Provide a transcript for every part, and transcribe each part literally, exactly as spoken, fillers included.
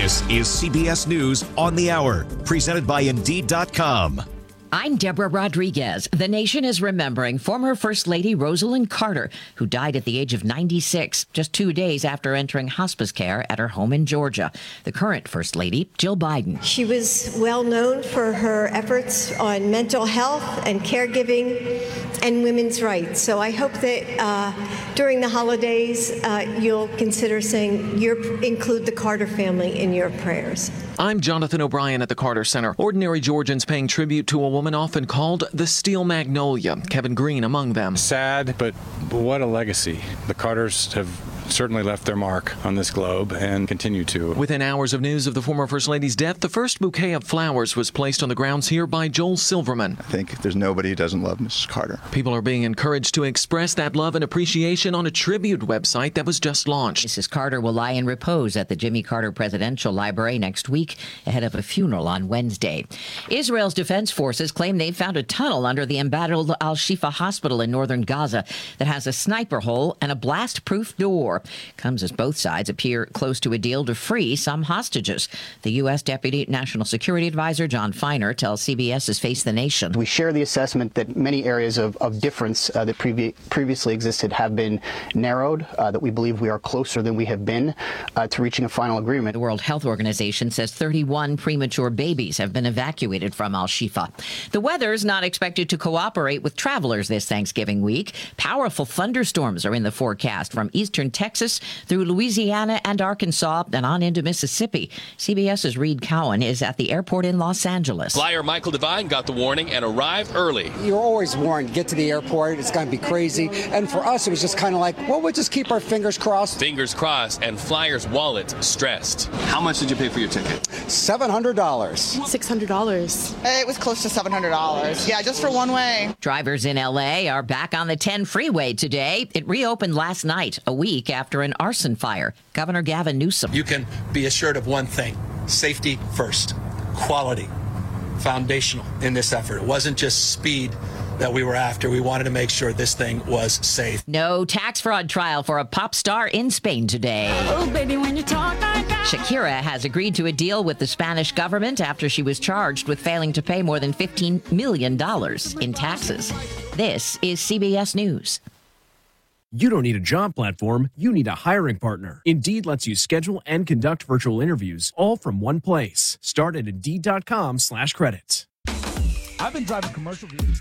This is C B S News on the Hour, presented by Indeed dot com. I'm Deborah Rodriguez. The nation is remembering former First Lady Rosalynn Carter, who died at the age of ninety-six, just two days after entering hospice care at her home in Georgia. The current First Lady, Jill Biden. She was well known for her efforts on mental health and caregiving and women's rights. So I hope that uh, during the holidays, uh, you'll consider saying you include the Carter family in your prayers. I'm Jonathan O'Brien at the Carter Center. Ordinary Georgians paying tribute to a woman often called the Steel Magnolia. Kevin Green among them. Sad, but what a legacy. The Carters have certainly left their mark on this globe and continue to. Within hours of news of the former First Lady's death, the first bouquet of flowers was placed on the grounds here by Joel Silverman. I think there's nobody who doesn't love Missus Carter. People are being encouraged to express that love and appreciation on a tribute website that was just launched. Missus Carter will lie in repose at the Jimmy Carter Presidential Library next week ahead of a funeral on Wednesday. Israel's defense forces claim they've found a tunnel under the embattled Al-Shifa hospital in northern Gaza that has a sniper hole and a blast-proof door. Comes as both sides appear close to a deal to free some hostages. The U S. Deputy National Security Advisor John Feiner tells CBS's Face the Nation. We share the assessment that many areas of, of difference uh, that previ- previously existed have been narrowed, uh, that we believe we are closer than we have been uh, to reaching a final agreement. The World Health Organization says thirty-one premature babies have been evacuated from Al-Shifa. The weather's not expected to cooperate with travelers this Thanksgiving week. Powerful thunderstorms are in the forecast from eastern Texas through Louisiana and Arkansas and on into Mississippi. CBS's Reed Cowan is at the airport in Los Angeles. Flyer Michael Devine got the warning and arrived early. You're always warned, get to the airport, it's going to be crazy. And for us, it was just kind of like, well, we'll just keep our fingers crossed. Fingers crossed, and Flyer's wallet stressed. How much did you pay for your ticket? seven hundred dollars. six hundred dollars. It was close to seven hundred dollars. Yeah, just for one way. Drivers in L A are back on the ten freeway today. It reopened last night, a week after an arson fire. Governor Gavin Newsom. You can be assured of one thing: safety first, quality, foundational in this effort. It wasn't just speed that we were after. We wanted to make sure this thing was safe. No tax fraud trial for a pop star in Spain today. Oh, baby, when you talk like that. Shakira has agreed to a deal with the Spanish government after she was charged with failing to pay more than fifteen million dollars in taxes. This is C B S News. You don't need a job platform, you need a hiring partner. Indeed lets you schedule and conduct virtual interviews all from one place. Start at Indeed.com slash credits. I've been driving commercial vehicles.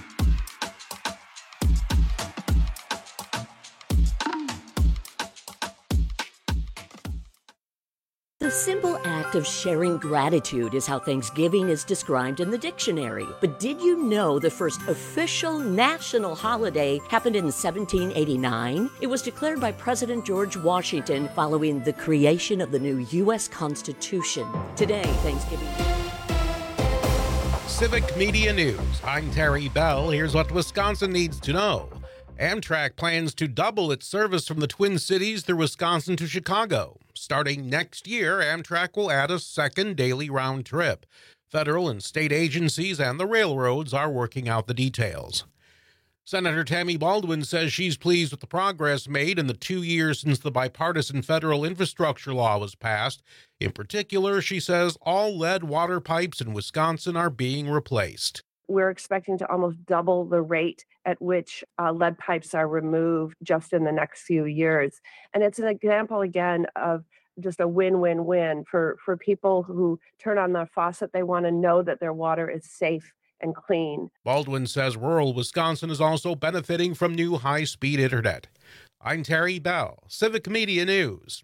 The simple act of sharing gratitude is how Thanksgiving is described in the dictionary. But did you know the first official national holiday happened in seventeen eighty-nine? It was declared by President George Washington following the creation of the new U S Constitution. Today, Thanksgiving. Civic Media News. I'm Terry Bell. Here's what Wisconsin needs to know. Amtrak plans to double its service from the Twin Cities through Wisconsin to Chicago. Starting next year, Amtrak will add a second daily round trip. Federal and state agencies and the railroads are working out the details. Senator Tammy Baldwin says she's pleased with the progress made in the two years since the bipartisan federal infrastructure law was passed. In particular, she says all lead water pipes in Wisconsin are being replaced. We're expecting to almost double the rate at which uh, lead pipes are removed just in the next few years. And it's an example, again, of just a win-win-win for, for people who turn on their faucet. They want to know that their water is safe and clean. Baldwin says rural Wisconsin is also benefiting from new high-speed internet. I'm Terry Bell, Civic Media News.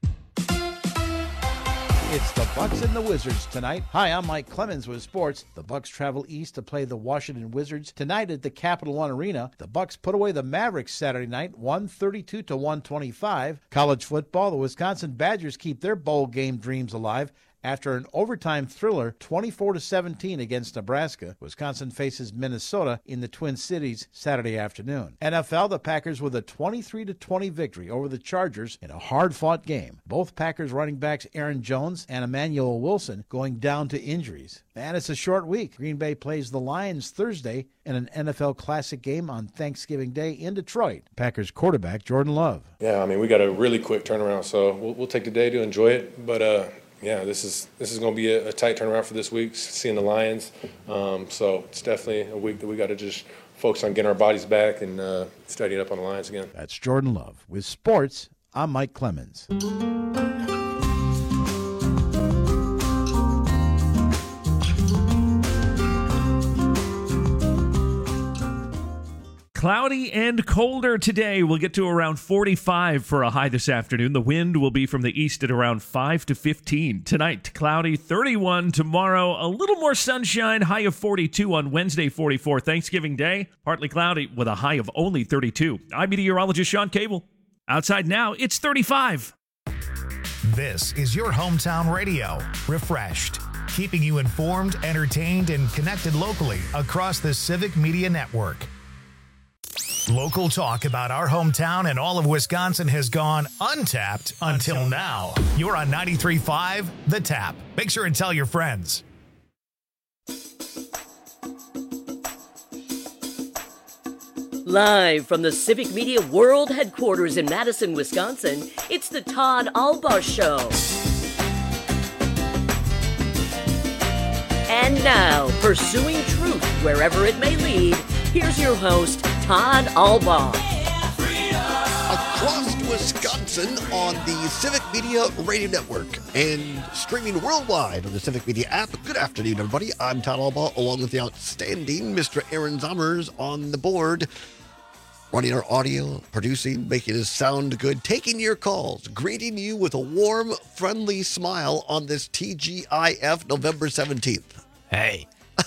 It's the Bucks and the Wizards tonight. Hi, I'm Mike Clemens with sports. The Bucks travel east to play the Washington Wizards tonight at the Capital One Arena. The Bucks put away the Mavericks Saturday night, one thirty-two to one twenty-five. College football, the Wisconsin Badgers keep their bowl game dreams alive after an overtime thriller twenty-four to seventeen against Nebraska. Wisconsin faces Minnesota in the Twin Cities Saturday afternoon. N F L, the Packers with a twenty-three to twenty victory over the Chargers in a hard-fought game. Both Packers running backs Aaron Jones and Emmanuel Wilson going down to injuries. And it's a short week. Green Bay plays the Lions Thursday in an N F L Classic game on Thanksgiving Day in Detroit. Packers quarterback Jordan Love. Yeah, I mean, we got a really quick turnaround, so we'll, we'll take the day to enjoy it, but uh yeah, this is this is going to be a, a tight turnaround for this week, seeing the Lions. Um, so it's definitely a week that we got to just focus on getting our bodies back and uh, studying up on the Lions again. That's Jordan Love. With sports, I'm Mike Clemens. Cloudy and colder today. We'll get to around forty-five for a high this afternoon. The wind will be from the east at around five to fifteen. Tonight, cloudy, thirty-one. Tomorrow, a little more sunshine, high of forty-two. On Wednesday, forty-four. Thanksgiving Day, partly cloudy with a high of only thirty-two. I'm meteorologist Sean Cable. Outside now, it's thirty-five. This is your hometown radio, Refreshed, keeping you informed, entertained, and connected locally across the Civic Media Network. Local talk about our hometown and all of Wisconsin has gone untapped until now. You're on ninety-three point five The Tap. Make sure and tell your friends. Live from the Civic Media World Headquarters in Madison, Wisconsin, it's the Todd Albaugh Show. And now, pursuing truth wherever it may lead, here's your host, Todd Albaugh. Across Wisconsin on the Civic Media Radio Network and streaming worldwide on the Civic Media app. Good afternoon, everybody. I'm Todd Albaugh, along with the outstanding Mister Aaron Zommers on the board, running our audio, producing, making us sound good, taking your calls, greeting you with a warm, friendly smile on this T G I F November seventeenth. Hey.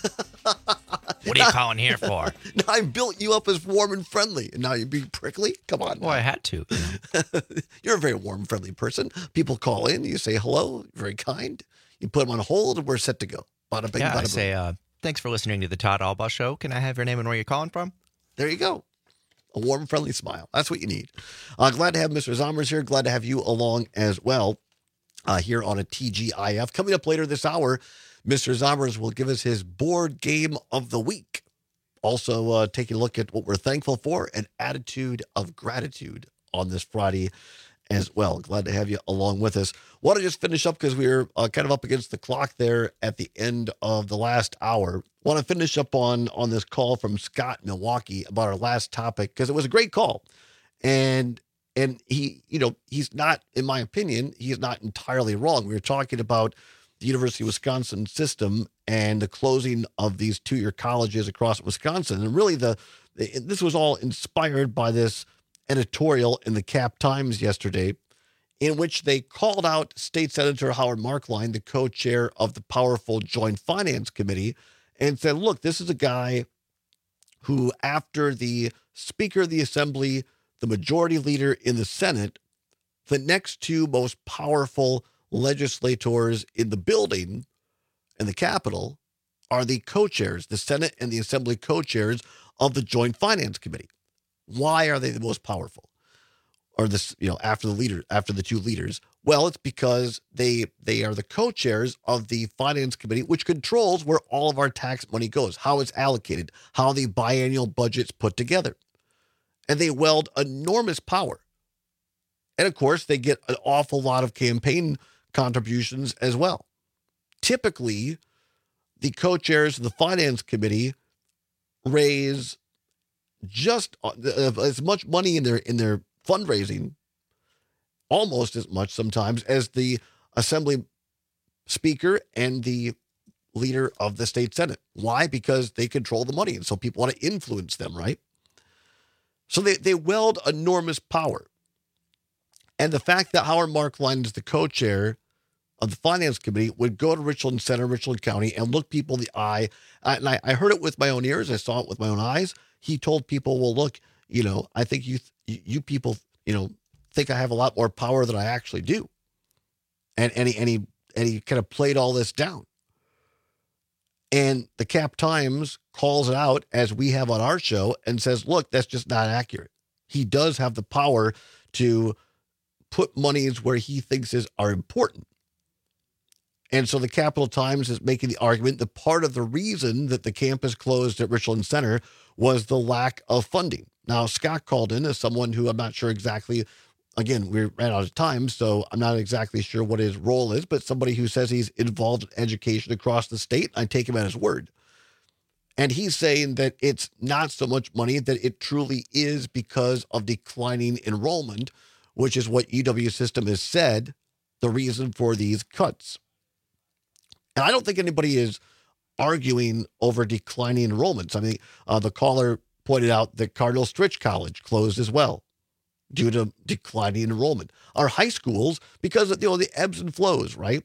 What are you calling here for? Now, I built you up as warm and friendly, and now you're being prickly? Come on. Well, I had to. You know. You're a very warm, friendly person. People call in, you say hello, very kind. You put them on hold, and we're set to go. Bada bing, yeah, bada I say, uh, thanks for listening to the Todd Albaugh Show. Can I have your name and where you're calling from? There you go. A warm, friendly smile. That's what you need. Uh, glad to have Mister Zommers here. Glad to have you along as well uh, here on a T G I F. Coming up later this hour, Mister Zommers will give us his board game of the week. Also, uh, taking a look at what we're thankful for, an attitude of gratitude on this Friday as well. Glad to have you along with us. Want to just finish up because we were uh, kind of up against the clock there at the end of the last hour. Want to finish up on, on this call from Scott in Milwaukee about our last topic because it was a great call. And and he, you know, he's not, in my opinion, he's not entirely wrong. We were talking about the University of Wisconsin system and the closing of these two-year colleges across Wisconsin. And really, the, the this was all inspired by this editorial in the Cap Times yesterday in which they called out State Senator Howard Marklein, the co-chair of the powerful Joint Finance Committee, and said, look, this is a guy who, after the Speaker of the Assembly, the majority leader in the Senate, the next two most powerful legislators in the building, in the Capitol, are the co-chairs, the Senate and the Assembly co-chairs of the Joint Finance Committee. Why are they the most powerful? Or this, you know, after the leader, after the two leaders? Well, it's because they they are the co-chairs of the Finance Committee, which controls where all of our tax money goes, how it's allocated, how the biennial budget's put together. And they wield enormous power. And of course, they get an awful lot of campaign contributions as well. Typically, the co-chairs of the Finance Committee raise just as much money in their in their fundraising, almost as much sometimes, as the Assembly Speaker and the leader of the state Senate. Why? Because they control the money, and so people want to influence them, right? So they, they wield enormous power. And the fact that Howard Marklein is the co-chair of the Finance Committee would go to Richland Center, Richland County, and look people in the eye. And I, I heard it with my own ears. I saw it with my own eyes. He told people, well, look, you know, I think you you people, you know, think I have a lot more power than I actually do. And, and, he, and, he, and he kind of played all this down. And the Cap Times calls it out, as we have on our show, and says, look, that's just not accurate. He does have the power to put monies where he thinks is are important. And so the Capital Times is making the argument that part of the reason that the campus closed at Richland Center was the lack of funding. Now, Scott called in as someone who I'm not sure exactly again, we ran out of time, so I'm not exactly sure what his role is, but somebody who says he's involved in education across the state, I take him at his word. And he's saying that it's not so much money, that it truly is because of declining enrollment, which is what U W system has said the reason for these cuts. And I don't think anybody is arguing over declining enrollments. I mean, uh, the caller pointed out that Cardinal Stritch College closed as well due to declining enrollment. Our high schools, because of, you know, the ebbs and flows, right?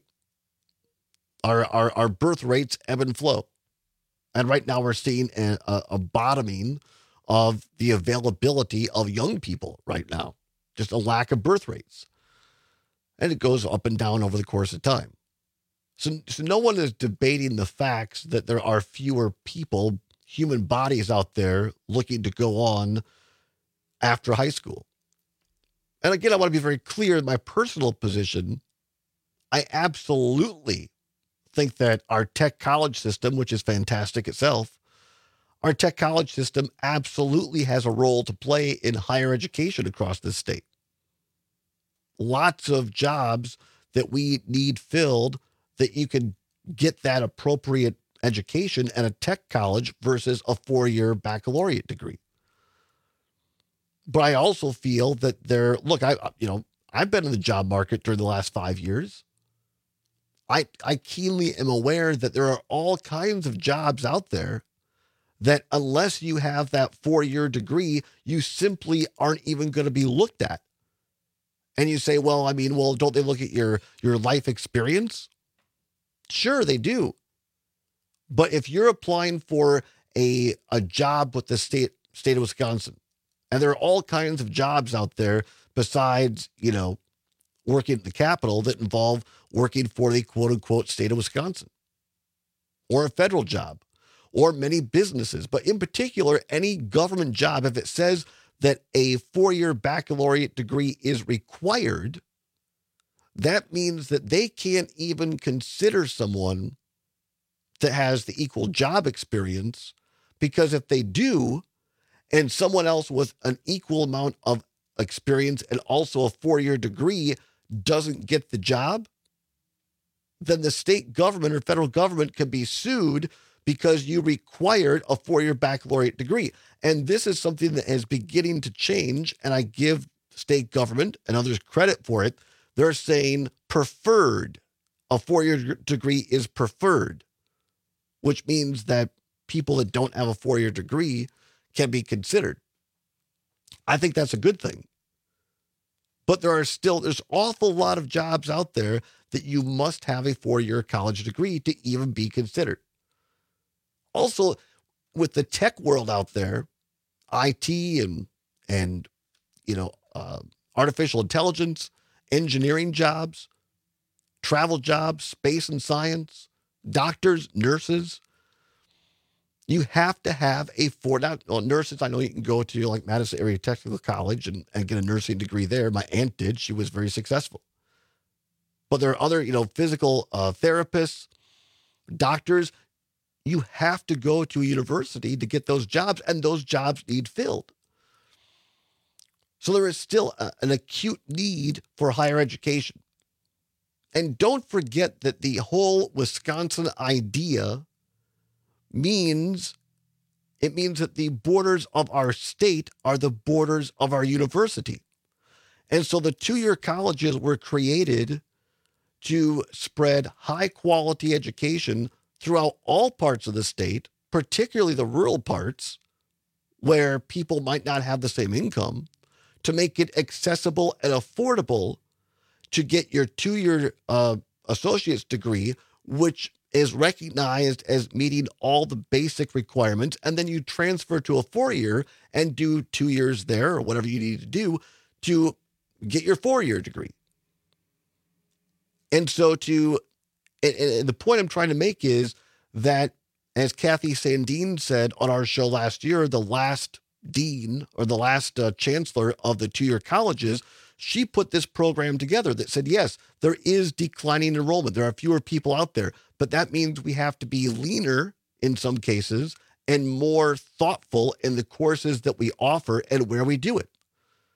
Our, our, our birth rates ebb and flow. And right now we're seeing a, a, a bottoming of the availability of young people right now. Just a lack of birth rates. And it goes up and down over the course of time. So, so no one is debating the facts that there are fewer people, human bodies out there looking to go on after high school. And again, I want to be very clear in my personal position. I absolutely think that our tech college system, which is fantastic itself, our tech college system absolutely has a role to play in higher education across this state. Lots of jobs that we need filled, that you can get that appropriate education at a tech college versus a four-year baccalaureate degree. But I also feel that there, look, I, you know, I've been in the job market during the last five years. I, I keenly am aware that there are all kinds of jobs out there that unless you have that four-year degree, you simply aren't even going to be looked at. And you say, well, I mean, well, don't they look at your, your life experience? Sure, they do. But if you're applying for a, a job with the state, state of Wisconsin, and there are all kinds of jobs out there besides, you know, working at the Capitol that involve working for the quote unquote state of Wisconsin, or a federal job, or many businesses, but in particular, any government job, if it says that a four-year baccalaureate degree is required, that means that they can't even consider someone that has the equal job experience, because if they do, and someone else with an equal amount of experience and also a four-year degree doesn't get the job, then the state government or federal government can be sued because you required a four-year baccalaureate degree. And this is something that is beginning to change, and I give state government and others credit for it. They're saying preferred. A four-year degree is preferred, which means that people that don't have a four-year degree can be considered. I think that's a good thing. But there are still, there's an awful lot of jobs out there that you must have a four-year college degree to even be considered. Also, with the tech world out there, I T and, and you know, uh, artificial intelligence, engineering jobs, travel jobs, space and science, doctors, nurses, you have to have a four, not, well, nurses, I know you can go to like Madison Area Technical College and, and get a nursing degree there. My aunt did. She was very successful. But there are other, you know, physical uh, therapists, doctors. You have to go to a university to get those jobs, and those jobs need filled. So there is still a, an acute need for higher education. And don't forget that the whole Wisconsin idea means, it means that the borders of our state are the borders of our university. And so the two-year colleges were created to spread high-quality education throughout all parts of the state, particularly the rural parts where people might not have the same income, to make it accessible and affordable to get your two-year uh, associate's degree, which is recognized as meeting all the basic requirements, and then you transfer to a four-year and do two years there or whatever you need to do to get your four-year degree. And so to, and, and the point I'm trying to make is that, as Kathy Sandine said on our show last year, the last dean or the last uh, chancellor of the two-year colleges, she put this program together that said, yes, there is declining enrollment. There are fewer people out there, but that means we have to be leaner in some cases and more thoughtful in the courses that we offer and where we do it.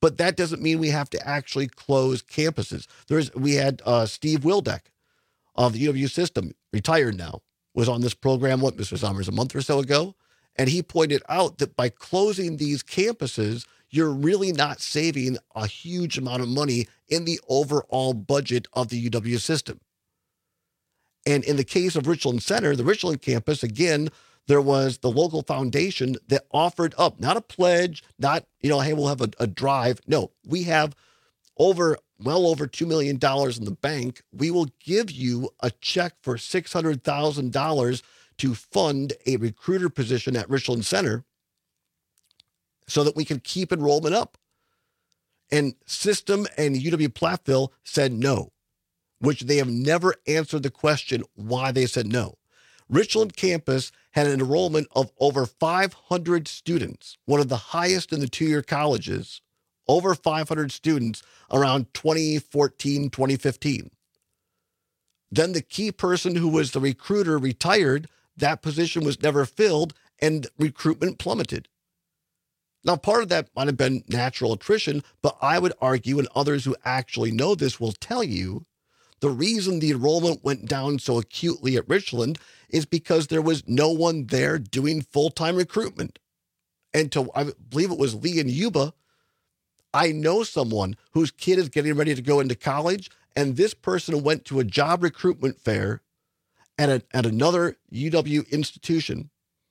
but that doesn't mean we have to actually close campuses. There's we had uh, Steve Wildeck of the U W system, retired now, was on this program, what, Mister Sommers, a month or so ago, and he pointed out that by closing these campuses, you're really not saving a huge amount of money in the overall budget of the U W system. And in the case of Richland Center, the Richland campus, again, there was the local foundation that offered up, not a pledge, not, you know, hey, we'll have a, a drive. No, we have over, well over two million dollars in the bank. We will give you a check for six hundred thousand dollars to fund a recruiter position at Richland Center so that we can keep enrollment up. And System and U W-Platteville said no, which they have never answered the question why they said no. Richland campus had an enrollment of over five hundred students, one of the highest in the two-year colleges, over five hundred students around twenty fourteen, twenty fifteen. Then the key person who was the recruiter retired, that position was never filled, and recruitment plummeted. Now, part of that might have been natural attrition, but I would argue, and others who actually know this will tell you, the reason the enrollment went down so acutely at Richland is because there was no one there doing full-time recruitment. And to, I believe it was Lee and Yuba, I know someone whose kid is getting ready to go into college, and this person went to a job recruitment fair at, a, at another U W institution,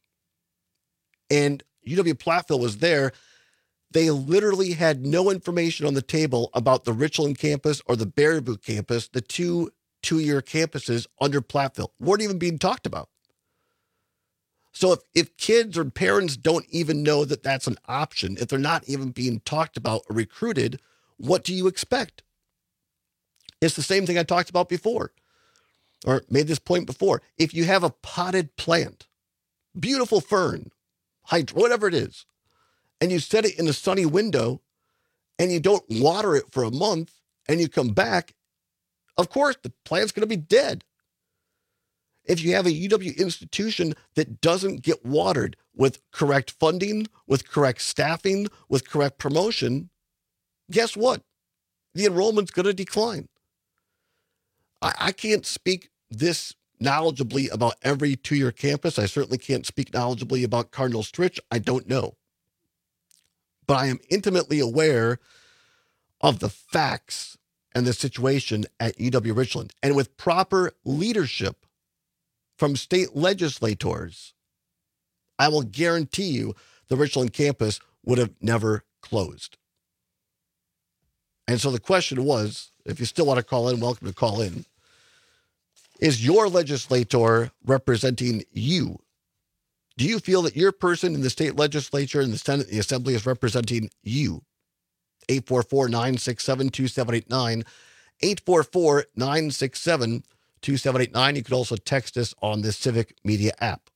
and U W-Platteville was there. They literally had no information on the table about the Richland campus or the Baraboo campus, the two two-year campuses under Platteville, weren't even being talked about. So if, if kids or parents don't even know that that's an option, if they're not even being talked about or recruited, what do you expect? It's the same thing I talked about before, or made this point before. If you have a potted plant, beautiful fern, hydro, whatever it is, and you set it in a sunny window and you don't water it for a month and you come back, of course, the plant's going to be dead. If you have a U W institution that doesn't get watered with correct funding, with correct staffing, with correct promotion, guess what? The enrollment's going to decline. I, I can't speak this knowledgeably about every two-year campus. I certainly can't speak knowledgeably about Cardinal Stritch. I don't know. But I am intimately aware of the facts and the situation at U W Richland. And with proper leadership from state legislators, I will guarantee you the Richland campus would have never closed. And so the question was, if you still want to call in, welcome to call in. Is your legislator representing you? Do you feel that your person in the state legislature, in the Senate, the Assembly is representing you? eight four four, nine six seven, two seven eight nine. eight four four, nine six seven, two seven eight nine. You could also text us on the Civic Media app.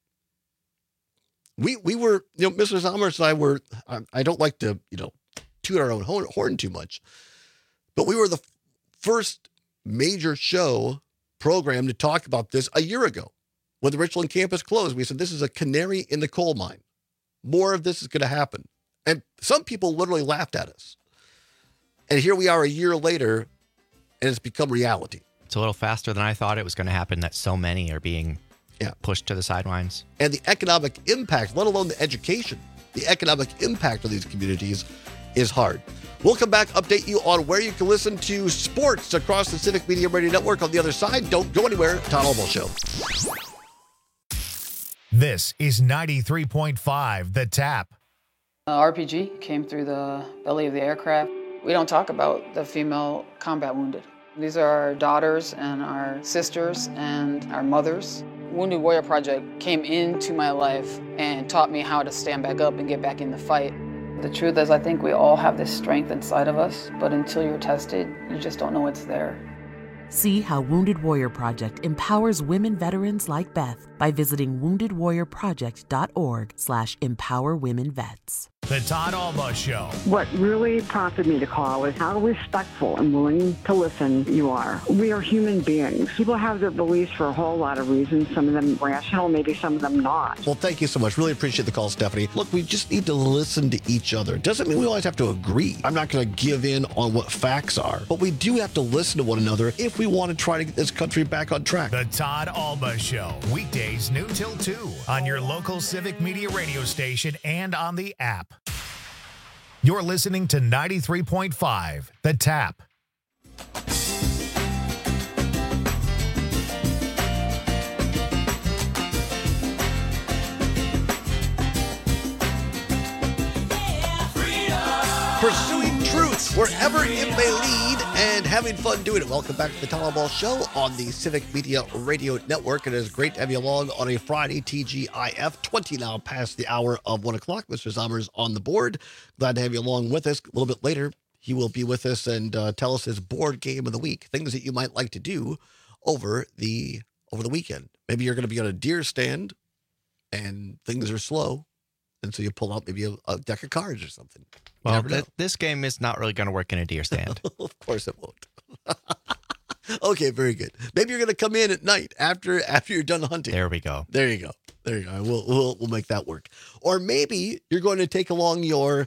We we were, you know, Mister Sommers and I were, I, I don't like to, you know, toot our own horn, horn too much, but we were the first major show program to talk about this a year ago when the Richland campus closed. We said, this is a canary in the coal mine. More of this is going to happen. And some people literally laughed at us. And here we are a year later, and it's become reality. It's a little faster than I thought it was going to happen, that so many are being yeah. pushed to the sidelines. And the economic impact, let alone the education, the economic impact of these communities is hard. We'll come back, update you on where you can listen to sports across the Civic Media Radio Network. On the other side, don't go anywhere. Todd Albaugh Show. This is ninety-three point five The Tap. Uh, R P G came through the belly of the aircraft. We don't talk about the female combat wounded. These are our daughters and our sisters and our mothers. Wounded Warrior Project came into my life and taught me how to stand back up and get back in the fight. The truth is, I think we all have this strength inside of us, but until you're tested, you just don't know it's there. See how Wounded Warrior Project empowers women veterans like Beth by visiting wounded warrior project dot org slash empower women vets. The Todd Alba Show. What really prompted me to call is how respectful and willing to listen you are. We are human beings. People have their beliefs for a whole lot of reasons, some of them rational, maybe some of them not. Well, thank you so much. Really appreciate the call, Stephanie. Look, we just need to listen to each other. Doesn't mean we always have to agree. I'm not going to give in on what facts are, but we do have to listen to one another if we want to try to get this country back on track. The Todd Alba Show. Weekdays noon till two on your local Civic Media radio station and on the app. You're listening to ninety-three point five, The Tap. Pursuing truth wherever it may lead and having fun doing it. Welcome back to the Todd Alba Show on the Civic Media Radio Network. It is great to have you along on a Friday, T G I F, twenty now past the hour of one o'clock. Mister Zommers on the board. Glad to have you along with us. A little bit later, he will be with us and uh, tell us his board game of the week, things that you might like to do over the over the weekend. Maybe you're going to be on a deer stand and things are slow, and so you pull out maybe a, a deck of cards or something. You Well, never know. th- this game is not really going to work in a deer stand. Of course it won't. Okay, very good. Maybe you're going to come in at night after after you're done hunting. There we go. There you go. There you go. We'll we'll we'll make that work. Or maybe you're going to take along your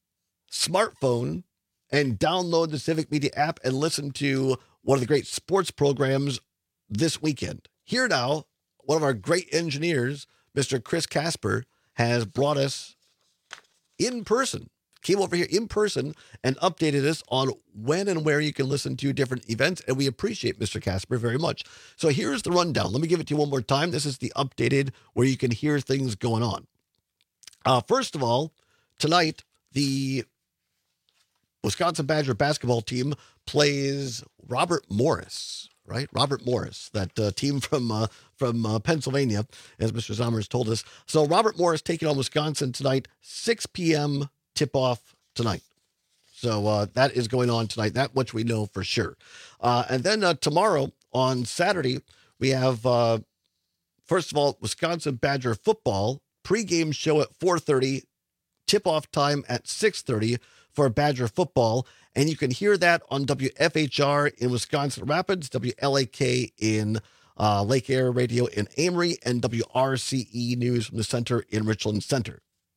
smartphone and download the Civic Media app and listen to one of the great sports programs this weekend. Here now, one of our great engineers, Mister Chris Casper, has brought us in person. Came over here in person and updated us on when and where you can listen to different events, and we appreciate Mister Casper very much. So here's the rundown. Let me give it to you one more time. This is the updated where you can hear things going on. Uh, first of all, tonight, the Wisconsin Badger basketball team plays Robert Morris, right? Robert Morris, that uh, team from uh, from uh, Pennsylvania, as Mister Zommers told us. So Robert Morris taking on Wisconsin tonight, six p.m. tip-off tonight. So uh, that is going on tonight. That much we know for sure. Uh, and then uh, tomorrow on Saturday, we have, uh, first of all, Wisconsin Badger football, pregame show at four thirty, tip-off time at six thirty for Badger football. And you can hear that on W F H R in Wisconsin Rapids, W L A K in uh, Lake Air Radio in Amory, and W R C E News from the Center in Richland Center.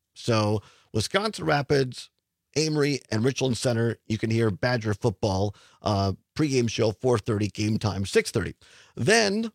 So Wisconsin Rapids, Amory, and Richland Center, you can hear Badger football, uh, pregame show four thirty, game time six thirty. Then,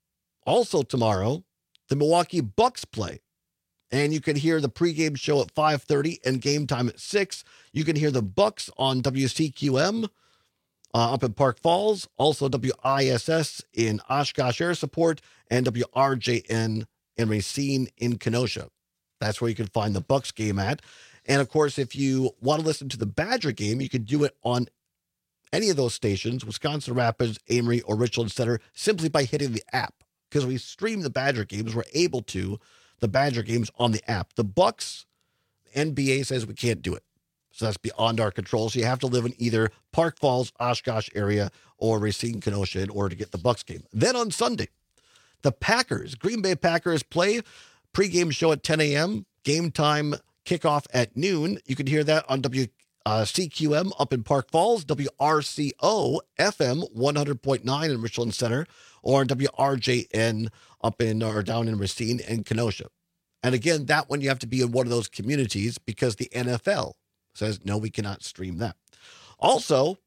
also tomorrow, the Milwaukee Bucks play. And you can hear the pregame show at five thirty and game time at six. You can hear the Bucks on W C Q M uh, up in Park Falls, also W I S S in Oshkosh Air Support, and W R J N in Racine in Kenosha. That's where you can find the Bucks game at. And of course, if you want to listen to the Badger game, you can do it on any of those stations, Wisconsin Rapids, Amory, or Richland Center, simply by hitting the app. Because we stream the Badger games, we're able to, the Badger games on the app. The Bucks, N B A says we can't do it. So that's beyond our control. So you have to live in either Park Falls, Oshkosh area, or Racine, Kenosha in order to get the Bucks game. Then on Sunday, the Packers, Green Bay Packers play. Pre-game show at ten a.m., game time kickoff at noon. You can hear that on W C Q M up in Park Falls, W R C O F M one hundred point nine in Richland Center, or W R J N up in or down in Racine and Kenosha. And again, that one you have to be in one of those communities because the N F L says, no, we cannot stream that. Also,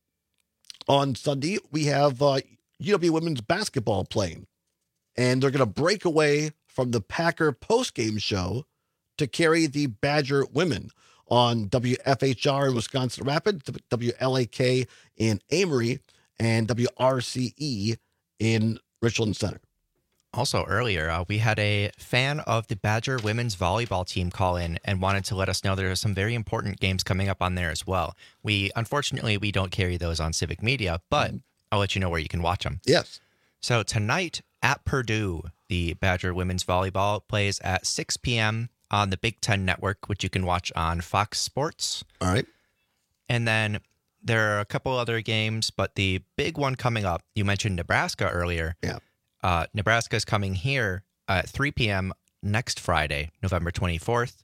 on Sunday, we have uh, U W women's basketball playing, and they're going to break away from the Packer postgame show to carry the Badger women on W F H R in Wisconsin Rapids, W L A K in Amory, and W R C E in Richland Center. Also earlier, uh, we had a fan of the Badger women's volleyball team call in and wanted to let us know there are some very important games coming up on there as well. We, unfortunately, we don't carry those on Civic Media, but mm. I'll let you know where you can watch them. Yes. So tonight at Purdue, the Badger women's volleyball plays at six p.m. on the Big Ten Network, which you can watch on Fox Sports. All right. And then there are a couple other games, but the big one coming up, you mentioned Nebraska earlier. Yeah. Uh, Nebraska is coming here at three p.m. next Friday, November twenty-fourth.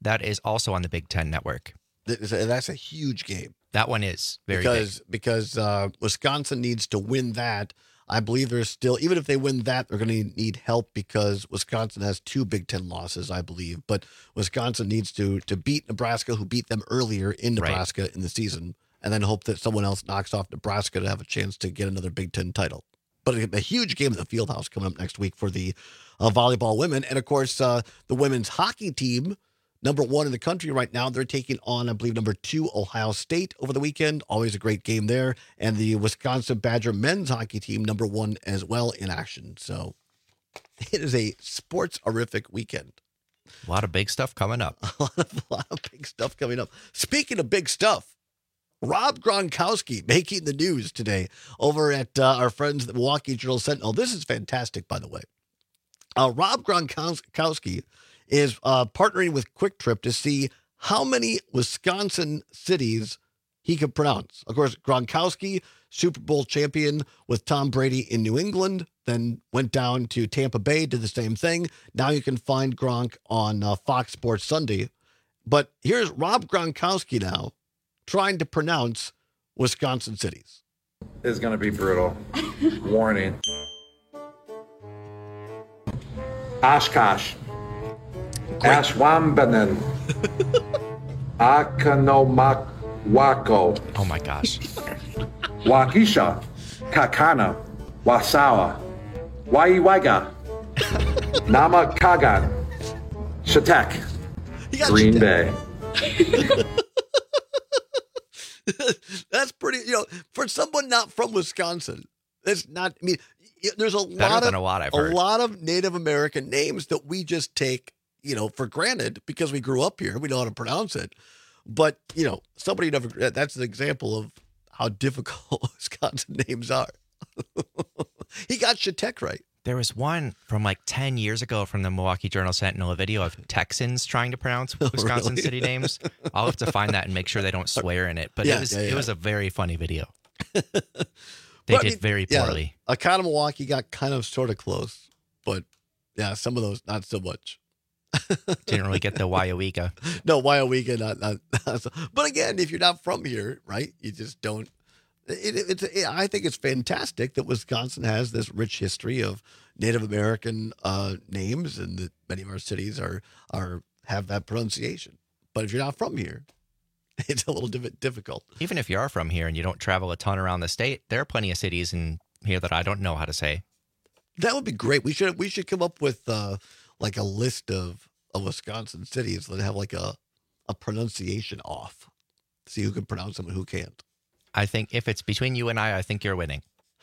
That is also on the Big Ten Network. That's a huge game. That one is very because, big. Because uh, Wisconsin needs to win that. I believe there's still, even if they win that, they're going to need help because Wisconsin has two Big Ten losses, I believe. But Wisconsin needs to to beat Nebraska, who beat them earlier in Nebraska right. in the season, and then hope that someone else knocks off Nebraska to have a chance to get another Big Ten title. But a, a huge game at the Fieldhouse coming up next week for the uh, volleyball women. And, of course, uh, the women's hockey team, number one in the country right now, they're taking on, I believe, number two, Ohio State over the weekend. Always a great game there. And the Wisconsin Badger men's hockey team, number one as well in action. So it is a sports-orific weekend. A lot of big stuff coming up. a, lot of, a lot of big stuff coming up. Speaking of big stuff, Rob Gronkowski making the news today over at uh, our friends at the Milwaukee Journal Sentinel. This is fantastic, by the way. Uh, Rob Gronkowski is uh, partnering with Quick Trip to see how many Wisconsin cities he could pronounce. Of course, Gronkowski, Super Bowl champion with Tom Brady in New England, then went down to Tampa Bay, did the same thing. Now you can find Gronk on uh, Fox Sports Sunday. But here's Rob Gronkowski now trying to pronounce Wisconsin cities. It's going to be brutal. Warning. Oshkosh. Ashwaubenon. Akanomawako. Oh my gosh. Waukesha. Kakana. Wasawa. Waiwaga. Namakagan. Shatek. Green Bay. That's pretty, you know, for someone not from Wisconsin, it's not, I mean, there's a Better lot than of a lot I've a heard. lot of Native American names that we just take, you know, for granted because we grew up here. We know how to pronounce it. But, you know, somebody never, that's an example of how difficult Wisconsin names are. He got Shatek right. There was one from like ten years ago from the Milwaukee Journal Sentinel, a video of Texans trying to pronounce Wisconsin really? city names. I'll have to find that and make sure they don't swear in it. But Yeah, it was yeah, yeah. it was a very funny video. They But, I did mean, very yeah, poorly. Akana Milwaukee got kind of sort of close, but yeah, some of those not so much. Didn't really get the Waiawika. No, Waiawika, not, not, not so. But again, if you're not from here, right, you just don't. It, it, it's. It, I think it's fantastic that Wisconsin has this rich history of Native American uh, names, and that many of our cities are are have that pronunciation. But if you're not from here, it's a little diff- difficult. Even if you are from here and you don't travel a ton around the state, there are plenty of cities in here that I don't know how to say. That would be great. We should we should come up with uh, like a list of, of Wisconsin cities that have like a a pronunciation off. See who can pronounce them and who can't. I think if it's between you and I, I think you're winning.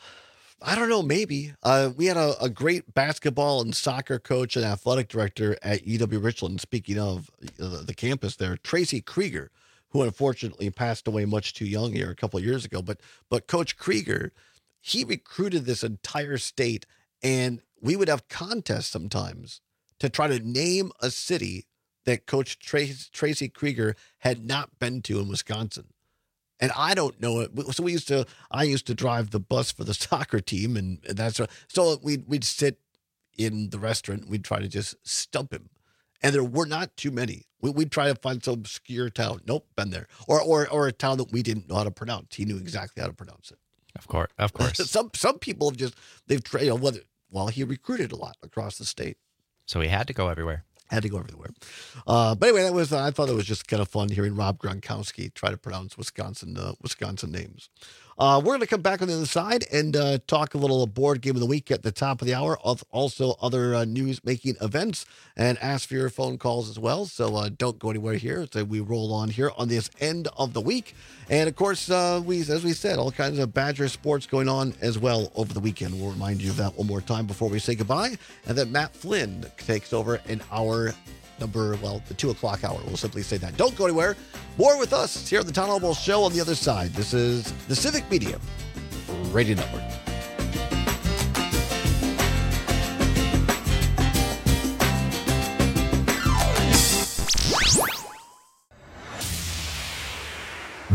I don't know, maybe. Uh, we had a, a great basketball and soccer coach and athletic director at U W Richland, speaking of uh, the campus there, Tracy Krieger, who unfortunately passed away much too young here a couple of years ago. But but Coach Krieger, he recruited this entire state, and we would have contests sometimes to try to name a city that Coach Trace, Tracy Krieger had not been to in Wisconsin. And I don't know it. So we used to, I used to drive the bus for the soccer team, and that's so we'd we'd sit in the restaurant. We'd try to just stump him, and there were not too many. We, we'd try to find some obscure town. Nope, been there, or or or a town that we didn't know how to pronounce. He knew exactly how to pronounce it. Of course, of course. some some people have just they've you know whether well he recruited a lot across the state, so he had to go everywhere. Had to go everywhere. Uh, but anyway, that was uh, I thought it was just kind of fun hearing Rob Gronkowski try to pronounce Wisconsin uh, Wisconsin names. Uh, we're going to come back on the other side and uh, talk a little board game of the week at the top of the hour. Also, other uh, news-making events, and ask for your phone calls as well. So uh, don't go anywhere here. So we roll on here on this end of the week, and of course, uh, we as we said, all kinds of Badger sports going on as well over the weekend. We'll remind you of that one more time before we say goodbye, and then Matt Flynn takes over an hour. Number, well, the two o'clock hour. We'll simply say that. Don't go anywhere. More with us. It's here at the Town Hall Bowl Show on the other side. This is the Civic Media Radio Network.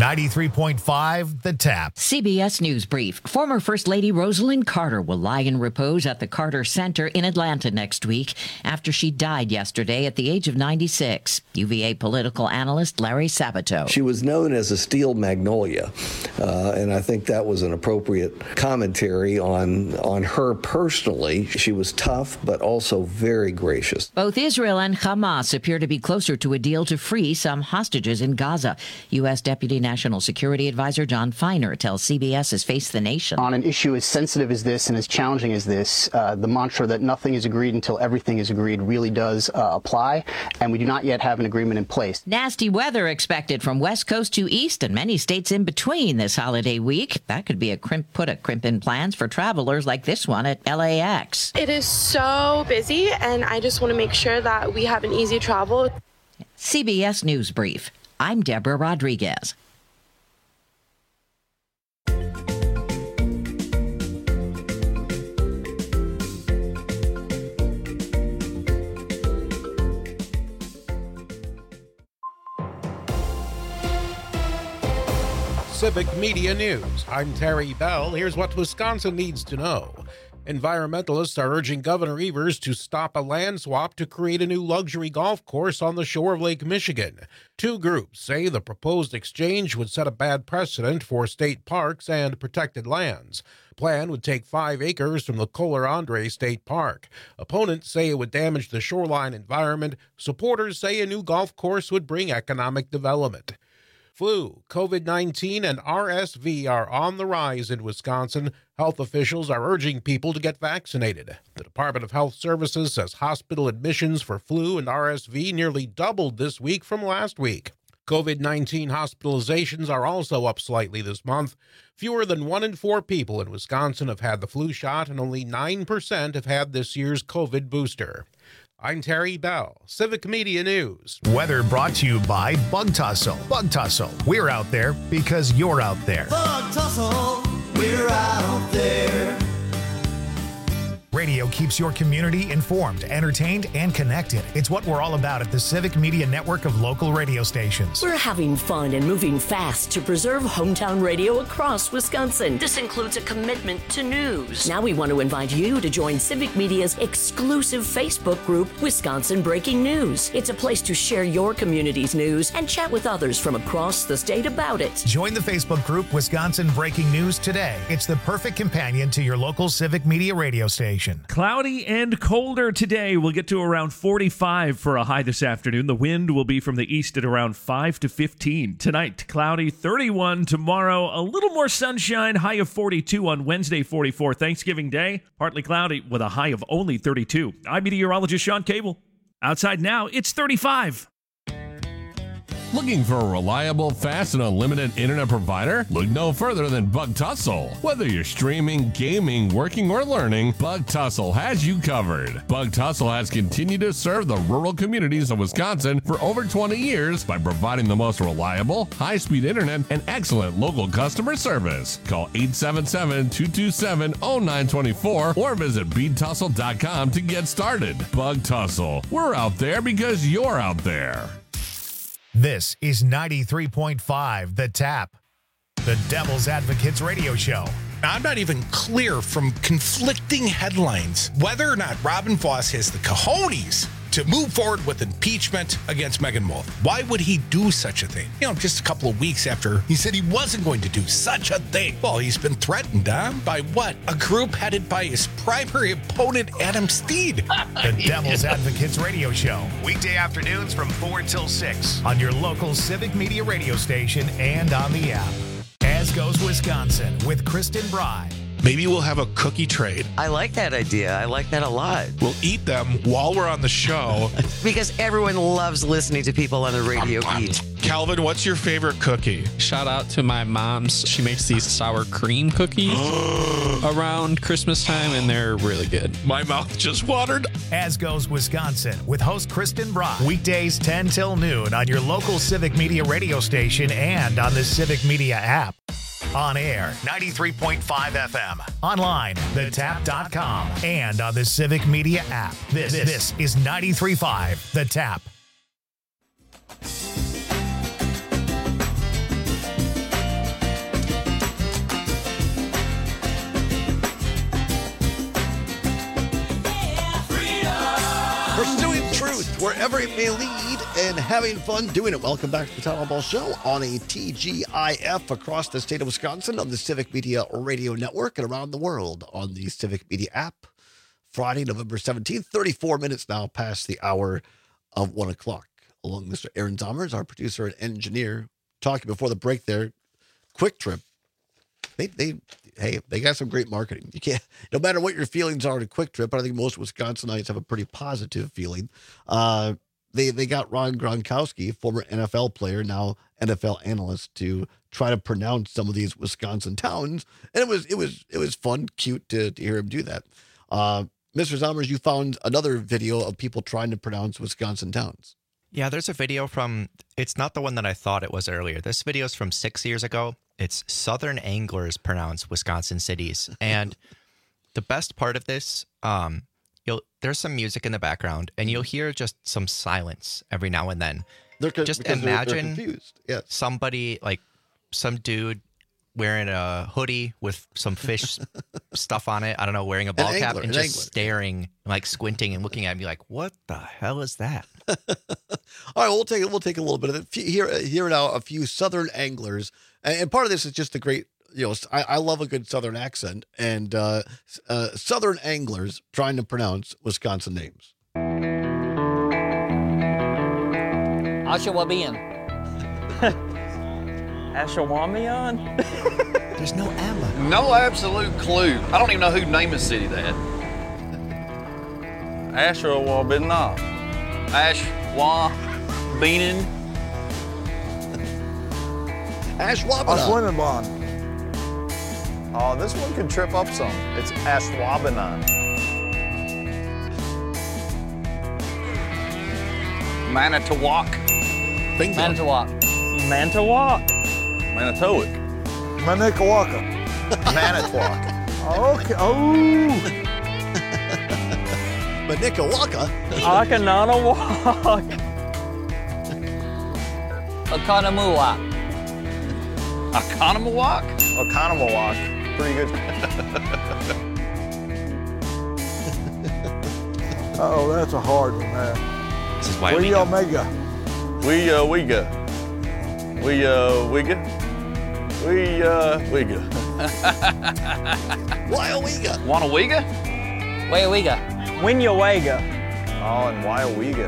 ninety-three point five The Tap. C B S News Brief. Former First Lady Rosalind Carter will lie in repose at the Carter Center in Atlanta next week after she died yesterday at the age of ninety-six. U V A political analyst Larry Sabato. She was known as a steel magnolia, uh, and I think that was an appropriate commentary on, on her personally. She was tough, but also very gracious. Both Israel and Hamas appear to be closer to a deal to free some hostages in Gaza. U S. Deputy National Security Advisor John Feiner tells C B S's Face the Nation. On an issue as sensitive as this and as challenging as this, uh, the mantra that nothing is agreed until everything is agreed really does uh, apply, and we do not yet have an agreement in place. Nasty weather expected from west coast to east and many states in between this holiday week. That could be a crimp, put a crimp in plans for travelers like this one at L A X. It is so busy, and I just want to make sure that we have an easy travel. C B S News Brief. I'm Deborah Rodriguez. Civic Media News. I'm Terry Bell. Here's what Wisconsin needs to know. Environmentalists are urging Governor Evers to stop a land swap to create a new luxury golf course on the shore of Lake Michigan. Two groups say the proposed exchange would set a bad precedent for state parks and protected lands. The plan would take five acres from the Kohler Andre State Park. Opponents say it would damage the shoreline environment. Supporters say a new golf course would bring economic development. Flu, COVID nineteen, and R S V are on the rise in Wisconsin. Health officials are urging people to get vaccinated. The Department of Health Services says hospital admissions for flu and R S V nearly doubled this week from last week. COVID nineteen hospitalizations are also up slightly this month. Fewer than one in four people in Wisconsin have had the flu shot, and only nine percent have had this year's COVID booster. I'm Terry Bell, Civic Media News. Weather brought to you by Bug Tussle. Bug Tussle, we're out there because you're out there. Bug Tussle, we're out there. Radio keeps your community informed, entertained, and connected. It's what we're all about at the Civic Media Network of local radio stations. We're having fun and moving fast to preserve hometown radio across Wisconsin. This includes a commitment to news. Now we want to invite you to join Civic Media's exclusive Facebook group, Wisconsin Breaking News. It's a place to share your community's news and chat with others from across the state about it. Join the Facebook group Wisconsin Breaking News today. It's the perfect companion to your local Civic Media radio station. Cloudy and colder today. We'll get to around forty-five for a high this afternoon. The wind will be from the east at around five to fifteen. Tonight, cloudy, thirty-one. Tomorrow, a little more sunshine, high of forty-two on Wednesday, forty-four. Thanksgiving Day, partly cloudy with a high of only thirty-two. I'm meteorologist Sean Cable. Outside now, it's thirty-five. Looking for a reliable, fast, and unlimited internet provider? Look no further than Bug Tussle. Whether you're streaming, gaming, working, or learning, Bug Tussle has you covered. Bug Tussle has continued to serve the rural communities of Wisconsin for over twenty years by providing the most reliable, high-speed internet and excellent local customer service. Call eight seven seven, two two seven, zero nine two four or visit bead tussle dot com to get started. Bug Tussle. We're out there because you're out there. This is ninety-three point five The Tap, the Devil's Advocates radio show. I'm not even clear from conflicting headlines whether or not Robin Vos has the cojones to move forward with impeachment against Megan Wolf. Why would he do such a thing? You know, just a couple of weeks after he said he wasn't going to do such a thing. Well, he's been threatened, huh? By what? A group headed by his primary opponent, Adam Steed. The Devil's Advocates radio show. Weekday afternoons from four till six on your local Civic Media radio station and on the app. As Goes Wisconsin with Kristen Bry. Maybe we'll have a cookie trade. I like that idea. I like that a lot. We'll eat them while we're on the show. Because everyone loves listening to people on the radio eat. Calvin, what's your favorite cookie? Shout out to my mom's. She makes these sour cream cookies around Christmas time, and they're really good. My mouth just watered. As Goes Wisconsin with host Kristen Bry. Weekdays ten till noon on your local Civic Media radio station and on the Civic Media app. On air, ninety-three point five F M. Online, the tap dot com. And on the Civic Media app. This, this, this is ninety-three point five The Tap. wherever it may lead and having fun doing it. Welcome back to the Town Hall Ball Show on a T G I F across the state of Wisconsin on the Civic Media Radio Network and around the world on the Civic Media app. Friday, November seventeenth, thirty-four minutes now past the hour of one o'clock. Along with Mister Aaron Zommers, our producer and engineer, talking before the break there. Quick Trip. They, they, hey, they got some great marketing. You can't, no matter what your feelings are to Quick Trip, but I think most Wisconsinites have a pretty positive feeling. Uh, they, they got Ron Gronkowski, former N F L player, now N F L analyst, to try to pronounce some of these Wisconsin towns. And it was, it was, it was fun, cute to, to hear him do that. Uh, Mister Zommers, you found another video of people trying to pronounce Wisconsin towns. Yeah, there's a video from, it's not the one that I thought it was earlier. This video is from six years ago. It's Southern Anglers pronounce Wisconsin cities. And the best part of this, um, you'll there's some music in the background, and you'll hear just some silence every now and then. They're, just because imagine they're, they're confused. Yes. somebody, like some dude wearing a hoodie with some fish stuff on it. I don't know, wearing a ball An cap angler, and an just angler. staring, like squinting and looking at me like, what the hell is that? All right, we'll take we'll take a little bit of it. Here, here now, a few Southern anglers, and, and part of this is just the great. You know, I, I love a good Southern accent, and uh, uh, Southern anglers trying to pronounce Wisconsin names. Ashawamian. Ashawamian? There's no Emma. No absolute clue. I don't even know who named a city that. Ashawabina. Ashwaubenon. Ashwaubenon. Ashwaubenon. Oh, this one could trip up some. It's Ashwaubenon. Manitowoc. Bingo. Manitowoc. Manitowoc. Manitowoc. Manicawaka. Manitowoc. Okay. Oh. Manicawaka. Akananawak. Oconomowoc. Oconomowoc? Oconomowoc. Pretty good. Uh-oh, that's a hard one there. This is Where y'all mega? We, uh, we go. We, uh, we go. We, uh, we go. Wyowega. Wanawega? Wyowega. Winyawega. Oh, and Wyowega.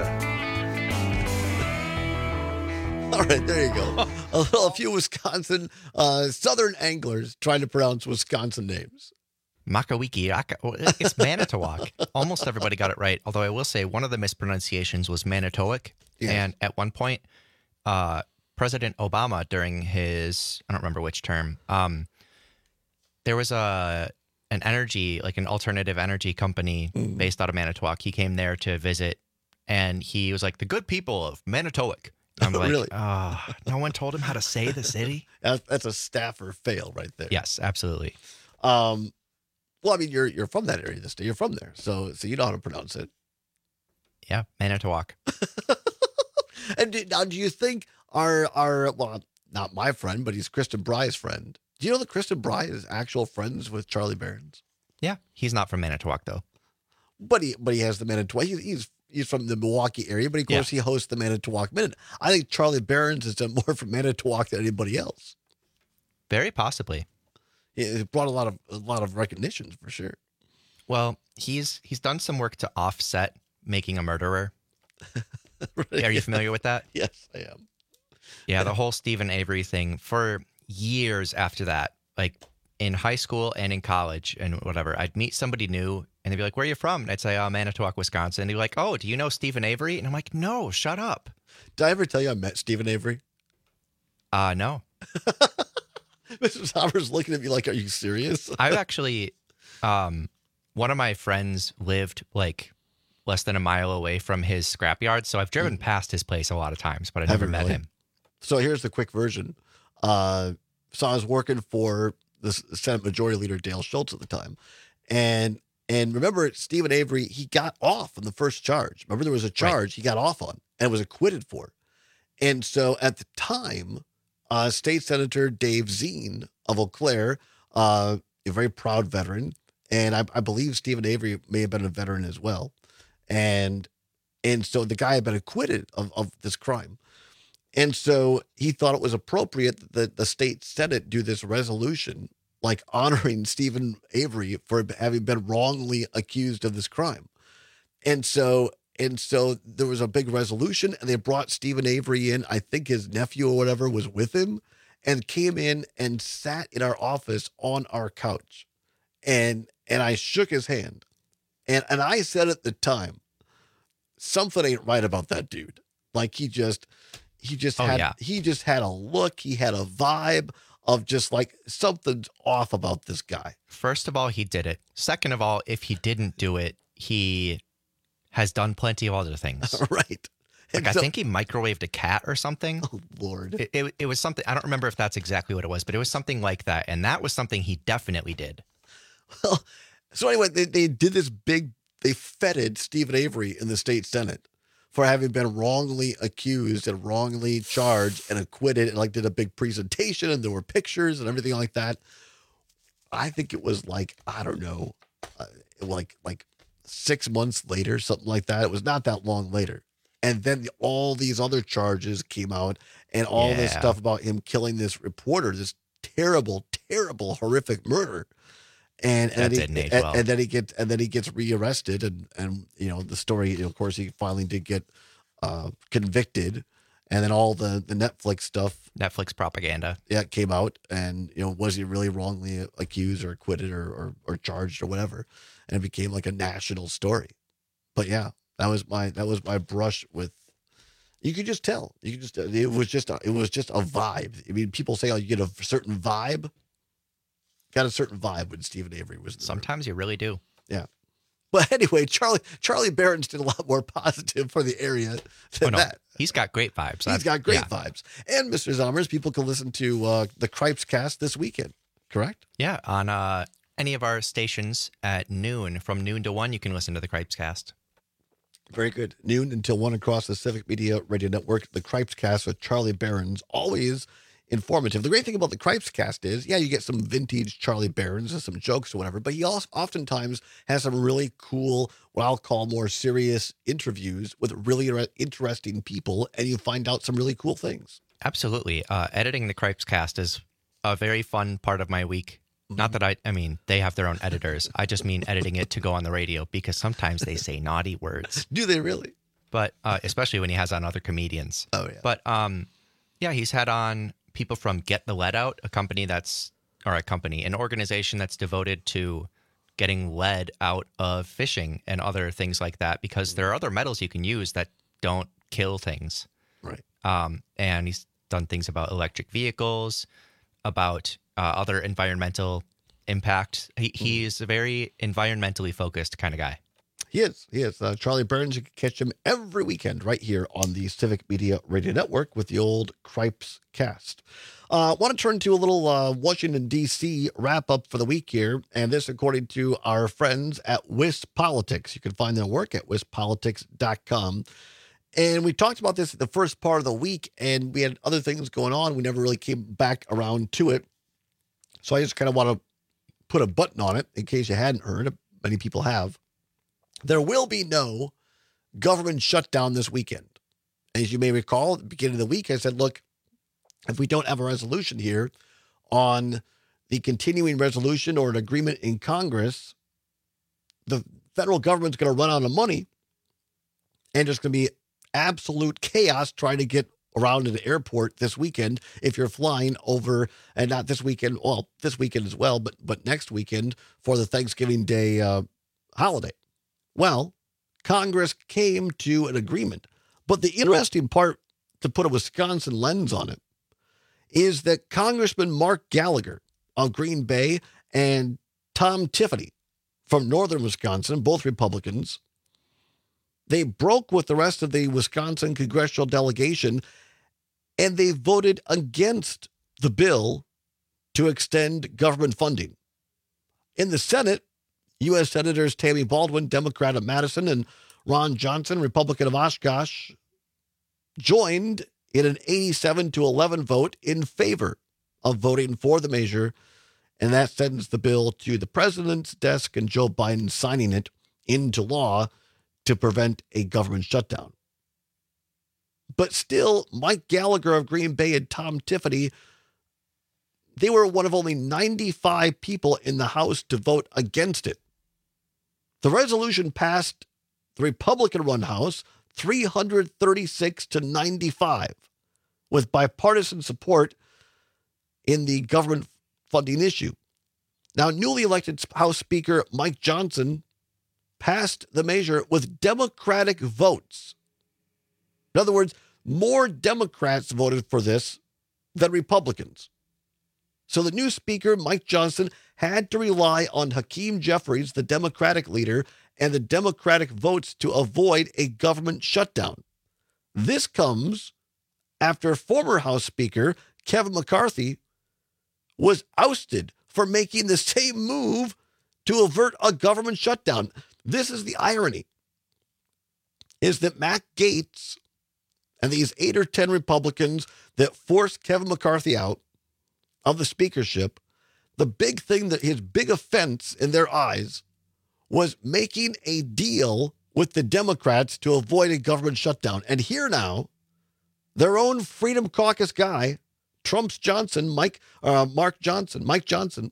All right, there you go. A, little, a few Wisconsin, uh, Southern anglers trying to pronounce Wisconsin names. Makawiki. It's Manitowoc. Almost everybody got it right. Although I will say one of the mispronunciations was Manitowoc. Yes. And at one point, uh, President Obama, during his, I don't remember which term, um, there was a an energy, like an alternative energy company mm. based out of Manitowoc. He came there to visit, and he was like, the good people of Manitowoc. I'm like, Really? oh, no one told him how to say the city? That's, that's a staffer fail right there. Yes, absolutely. Um, well, I mean, you're you're from that area this day. You're from there, so so you know how to pronounce it. Yeah, Manitowoc. And do, now, do you think our our well, not my friend, but he's Kristen Bry's friend. Do you know that Kristen Bry is actual friends with Charlie Barons? Yeah, he's not from Manitowoc though. But he but he has the Manitowoc. He, he's he's from the Milwaukee area, but of course yeah. he hosts the Manitowoc Minute. I think Charlie Barons has done more for Manitowoc than anybody else. Very possibly. It brought a lot of a lot of recognition for sure. Well, he's he's done some work to offset Making a Murderer. Right. Are you familiar with that? Yes, I am. Yeah, the whole Stephen Avery thing for years after that, like in high school and in college and whatever, I'd meet somebody new and they'd be like, where are you from? And I'd say, oh, Manitowoc, Wisconsin. And they'd be like, oh, do you know Stephen Avery? And I'm like, no, shut up. Did I ever tell you I met Stephen Avery? Uh, no. Mister Sommers looking at me like, are you serious? I've actually, um, one of my friends lived like less than a mile away from his scrapyard. So I've driven mm. past his place a lot of times, but I never met really? him. So here's the quick version. Uh, so I was working for the Senate Majority Leader Dale Schultz at the time. And and remember, Stephen Avery, he got off on the first charge. Remember, there was a charge right. he got off on and was acquitted for. And so at the time, uh, State Senator Dave Zine of Eau Claire, uh, a very proud veteran, and I, I believe Stephen Avery may have been a veteran as well. And And so the guy had been acquitted of, of this crime. And so he thought it was appropriate that the state Senate do this resolution, like honoring Stephen Avery for having been wrongly accused of this crime. And so and so there was a big resolution, and they brought Stephen Avery in. I think his nephew or whatever was with him, and came in and sat in our office on our couch. And and I shook his hand. And and I said at the time, something ain't right about that dude. Like he just he just Oh, had yeah. he just had a look, he had a vibe of just like something's off about this guy. First of all, he did it. Second of all, if he didn't do it, he has done plenty of other things. Right. Like, And I so- think he microwaved a cat or something. Oh, Lord. It, it, it was something, I don't remember if that's exactly what it was, but it was something like that. And that was something he definitely did. Well, so anyway, they, they did this big, they feted Stephen Avery in the state Senate for having been wrongly accused and wrongly charged and acquitted, and like did a big presentation, and there were pictures and everything like that. I think it was like, I don't know, uh, like, like six months later, something like that. It was not that long later. And then all these other charges came out, and all this Yeah. stuff about him killing this reporter, this terrible, terrible, horrific murder. And, and, That then he, didn't age and, well. and then he gets and then he gets rearrested, and and you know the story. You know, of course, he finally did get uh, convicted, and then all the the Netflix stuff, Netflix propaganda, yeah, came out. And you know, was he really wrongly accused or acquitted or or, or charged or whatever? And it became like a national story. But yeah, that was my that was my brush with. You could just tell. You could just it was just a, it was just a vibe. I mean, people say, "Oh, you get a certain vibe." Got a certain vibe when Stephen Avery was in the Sometimes you really do. Yeah. But anyway, Charlie Charlie Barron's did a lot more positive for the area than Oh, no. that. He's got great vibes. He's got great Yeah. vibes. And Mister Zommers, people can listen to uh, the Cripes Cast this weekend, correct? Yeah, on uh, any of our stations at noon, from noon to one, you can listen to the Cripes Cast. Very good. Noon until one across the Civic Media Radio Network. The Cripes Cast with Charlie Barron's, always informative. The great thing about the Cripes Cast is, yeah, you get some vintage Charlie Barron's and some jokes or whatever, but he also oftentimes has some really cool, what I'll call more serious interviews with really inter- interesting people, and you find out some really cool things. Absolutely. Uh, editing the Cripes Cast is a very fun part of my week. Not that I, I mean, they have their own editors. I just mean editing it to go on the radio, because sometimes they say naughty words. Do they really? But uh, especially when he has on other comedians. Oh, yeah. But um, yeah, he's had on people from Get the Lead Out, a company that's, or a company, an organization that's devoted to getting lead out of fishing and other things like that, because there are other metals you can use that don't kill things. Right. Um, and he's done things about electric vehicles, about uh, other environmental impact. He, he's a very environmentally focused kind of guy. He is. He is. Uh, Charlie Burns, you can catch him every weekend right here on the Civic Media Radio Network with the old Cripes Cast. I uh, want to turn to a little uh, Washington, D C wrap up for the week here. And this, according to our friends at Wisp Politics. You can find their work at wisp politics dot com. And we talked about this the first part of the week, and we had other things going on. We never really came back around to it. So I just kind of want to put a button on it in case you hadn't heard. Many people have. There will be no government shutdown this weekend. As you may recall, at the beginning of the week, I said, look, if we don't have a resolution here on the continuing resolution or an agreement in Congress, the federal government's going to run out of money, and there's going to be absolute chaos trying to get around to the airport this weekend if you're flying over, and not this weekend, well, this weekend as well, but but next weekend for the Thanksgiving Day uh, holiday. Well, Congress came to an agreement. But the interesting part, to put a Wisconsin lens on it, is that Congressman Mark Gallagher of Green Bay and Tom Tiffany from northern Wisconsin, both Republicans, they broke with the rest of the Wisconsin congressional delegation, and they voted against the bill to extend government funding. In the Senate, U S Senators Tammy Baldwin, Democrat of Madison, and Ron Johnson, Republican of Oshkosh, joined in an eighty-seven to eleven vote in favor of voting for the measure, and that sends the bill to the president's desk and Joe Biden signing it into law to prevent a government shutdown. But still, Mike Gallagher of Green Bay and Tom Tiffany, they were one of only ninety-five people in the House to vote against it. The resolution passed the Republican-run House three hundred thirty-six to ninety-five, with bipartisan support in the government funding issue. Now, newly elected House Speaker Mike Johnson passed the measure with Democratic votes. In other words, more Democrats voted for this than Republicans. So the new Speaker, Mike Johnson, had to rely on Hakeem Jeffries, the Democratic leader, and the Democratic votes to avoid a government shutdown. This comes after former House Speaker Kevin McCarthy was ousted for making the same move to avert a government shutdown. This is the irony, is that Matt Gaetz and these eight or ten Republicans that forced Kevin McCarthy out of the speakership, the big thing, that his big offense in their eyes was making a deal with the Democrats to avoid a government shutdown. And here now, their own Freedom Caucus guy, Trump's Johnson, Mike, uh, Mark Johnson, Mike Johnson,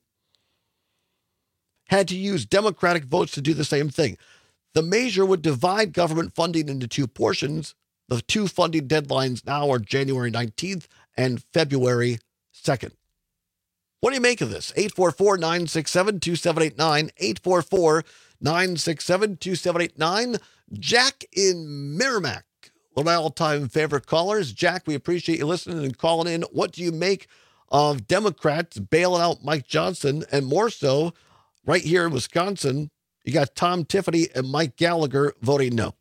had to use Democratic votes to do the same thing. The measure would divide government funding into two portions. The two funding deadlines now are January nineteenth and February second. What do you make of this? eight four four, nine six seven, two seven eight nine, eight four four, nine six seven, two seven eight nine. Jack in Merrimack, one of my all-time favorite callers. Jack, we appreciate you listening and calling in. What do you make of Democrats bailing out Mike Johnson? And more so, right here in Wisconsin, you got Tom Tiffany and Mike Gallagher voting no.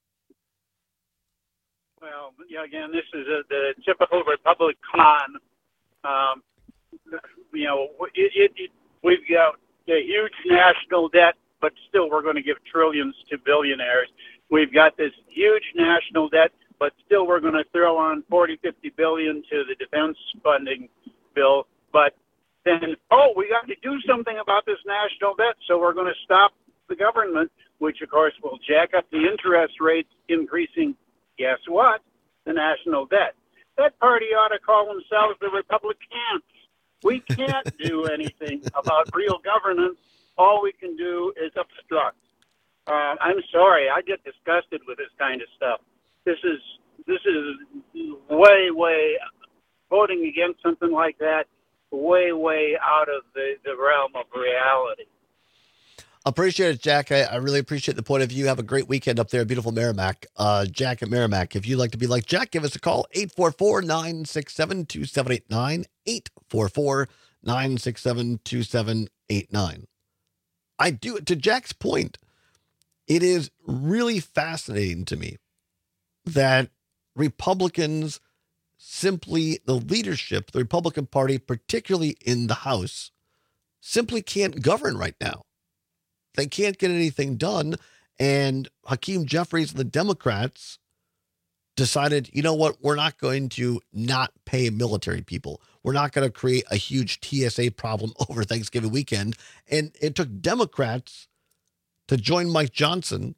Well, yeah, again, this is a, the typical Republican. Um, you know, it, it, it, we've got a huge national debt, but still we're going to give trillions to billionaires. We've got this huge national debt, but still we're going to throw on forty, fifty billion to the defense funding bill. But then, oh, we got to do something about this national debt, so we're going to stop the government, which, of course, will jack up the interest rates, increasing, guess what, the national debt. That party ought to call themselves the Republicans. We can't do anything about real governance. All we can do is obstruct. Uh, I'm sorry, I get disgusted with this kind of stuff. This is this is way, way voting against something like that, way, way out of the, the realm of reality. Appreciate it, Jack. I, I really appreciate the point of view. Have a great weekend up there, beautiful Merrimack. Uh, Jack at Merrimack. If you'd like to be like Jack, give us a call, eight four four, nine six seven, two seven eight nine, eight four four, nine six seven, two seven eight nine. I do, to Jack's point, it is really fascinating to me that Republicans simply, the leadership, the Republican Party, particularly in the House, simply can't govern right now. They can't get anything done. And Hakeem Jeffries and the Democrats decided, you know what, we're not going to not pay military people. We're not going to create a huge T S A problem over Thanksgiving weekend. And it took Democrats to join Mike Johnson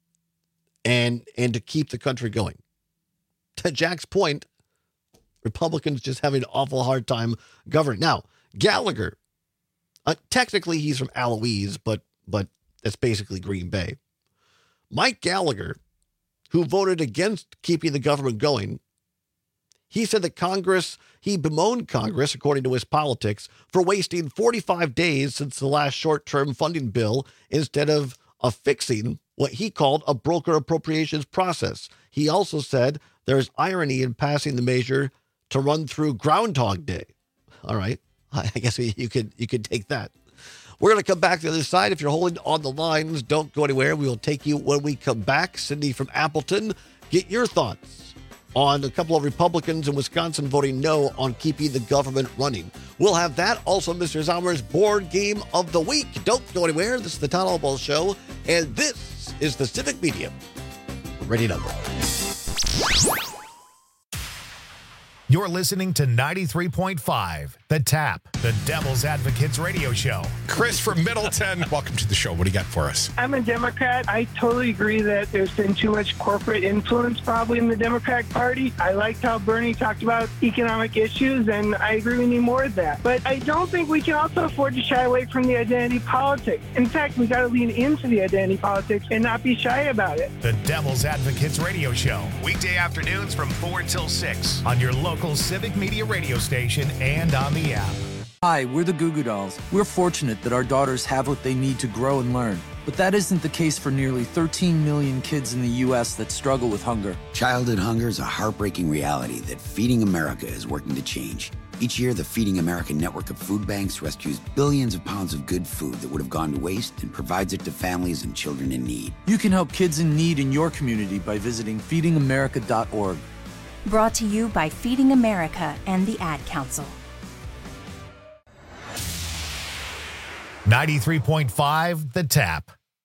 and and to keep the country going. To Jack's point, Republicans just having an awful hard time governing. Now, Gallagher, uh, technically he's from Eloise, but but that's basically Green Bay. Mike Gallagher, who voted against keeping the government going, he said that Congress, he bemoaned Congress, according to his politics, for wasting forty-five days since the last short-term funding bill instead of affixing what he called a broker appropriations process. He also said there's irony in passing the measure to run through Groundhog Day. All right. I guess you could you could take that. We're going to come back to the other side. If you're holding on the lines, don't go anywhere. We will take you when we come back. Cindy from Appleton, get your thoughts on a couple of Republicans in Wisconsin voting no on keeping the government running. We'll have that. Also, Mister Zommer's board game of the week. Don't go anywhere. This is the Todd Albaugh Show, and this is the Civic Media Radio Network. You're listening to ninety-three point five The Tap, the Devil's Advocates radio show. Chris from Middleton, welcome to the show. What do you got for us? I'm a Democrat. I totally agree that there's been too much corporate influence probably in the Democratic Party. I liked how Bernie talked about economic issues, and I agree we need more of that. But I don't think we can also afford to shy away from the identity politics. In fact, we got to lean into the identity politics and not be shy about it. The Devil's Advocates radio show. Weekday afternoons from four till six on your local Civic Media radio station and on the app. Hi, we're the Goo Goo Dolls. We're fortunate that our daughters have what they need to grow and learn. But that isn't the case for nearly thirteen million kids in the U S that struggle with hunger. Childhood hunger is a heartbreaking reality that Feeding America is working to change. Each year, the Feeding America network of food banks rescues billions of pounds of good food that would have gone to waste and provides it to families and children in need. You can help kids in need in your community by visiting feeding america dot org. Brought to you by Feeding America and the Ad Council. ninety-three point five The Tap.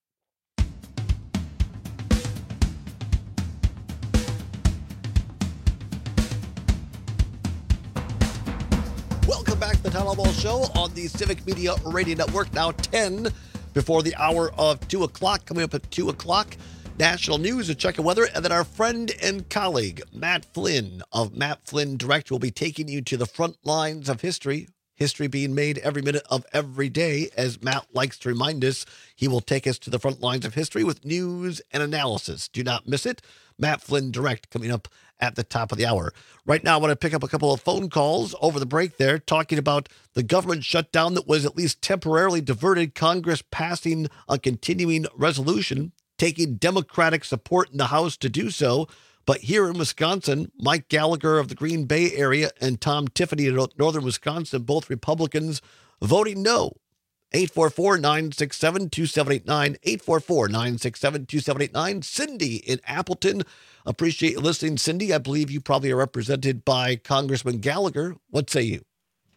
Welcome back to the Town Hall Ball Show on the Civic Media Radio Network. Now ten before the hour of two o'clock. Coming up at two o'clock, national news, a check of weather, and then our friend and colleague, Matt Flynn of Matt Flynn Direct, will be taking you to the front lines of history. History being made every minute of every day. As Matt likes to remind us, he will take us to the front lines of history with news and analysis. Do not miss it. Matt Flynn Direct coming up at the top of the hour. Right now, I want to pick up a couple of phone calls over the break there, talking about the government shutdown that was at least temporarily diverted, Congress passing a continuing resolution, taking Democratic support in the House to do so. But here in Wisconsin, Mike Gallagher of the Green Bay area and Tom Tiffany of northern Wisconsin, both Republicans, voting no. eight four four, nine six seven, two seven eight nine, eight four four, nine six seven, two seven eight nine. Cindy in Appleton. Appreciate you listening, Cindy. I believe you probably are represented by Congressman Gallagher. What say you?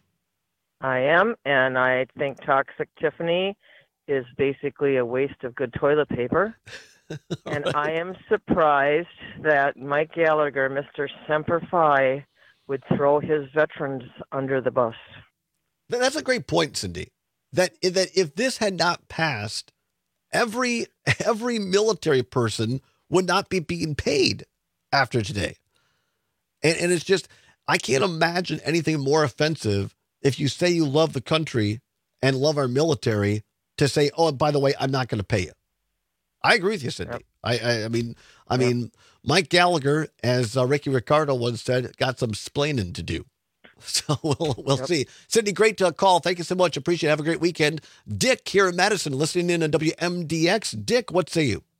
I am, and I think Toxic Tiffany is basically a waste of good toilet paper. And right. I am surprised that Mike Gallagher, Mister Semper Fi, would throw his veterans under the bus. That's a great point, Cindy. That that if this had not passed, every every military person would not be being paid after today. And and it's just, I can't imagine anything more offensive if you say you love the country and love our military to say, oh, by the way, I'm not going to pay you. I agree with you, Cindy. Yep. I, I I mean, I yep. mean, Mike Gallagher, as uh, Ricky Ricardo once said, got some splaining to do. So we'll we'll yep. see. Cindy, great to call. Thank you so much. Appreciate it. Have a great weekend. Dick here in Madison, listening in on W M D X. Dick, what say you?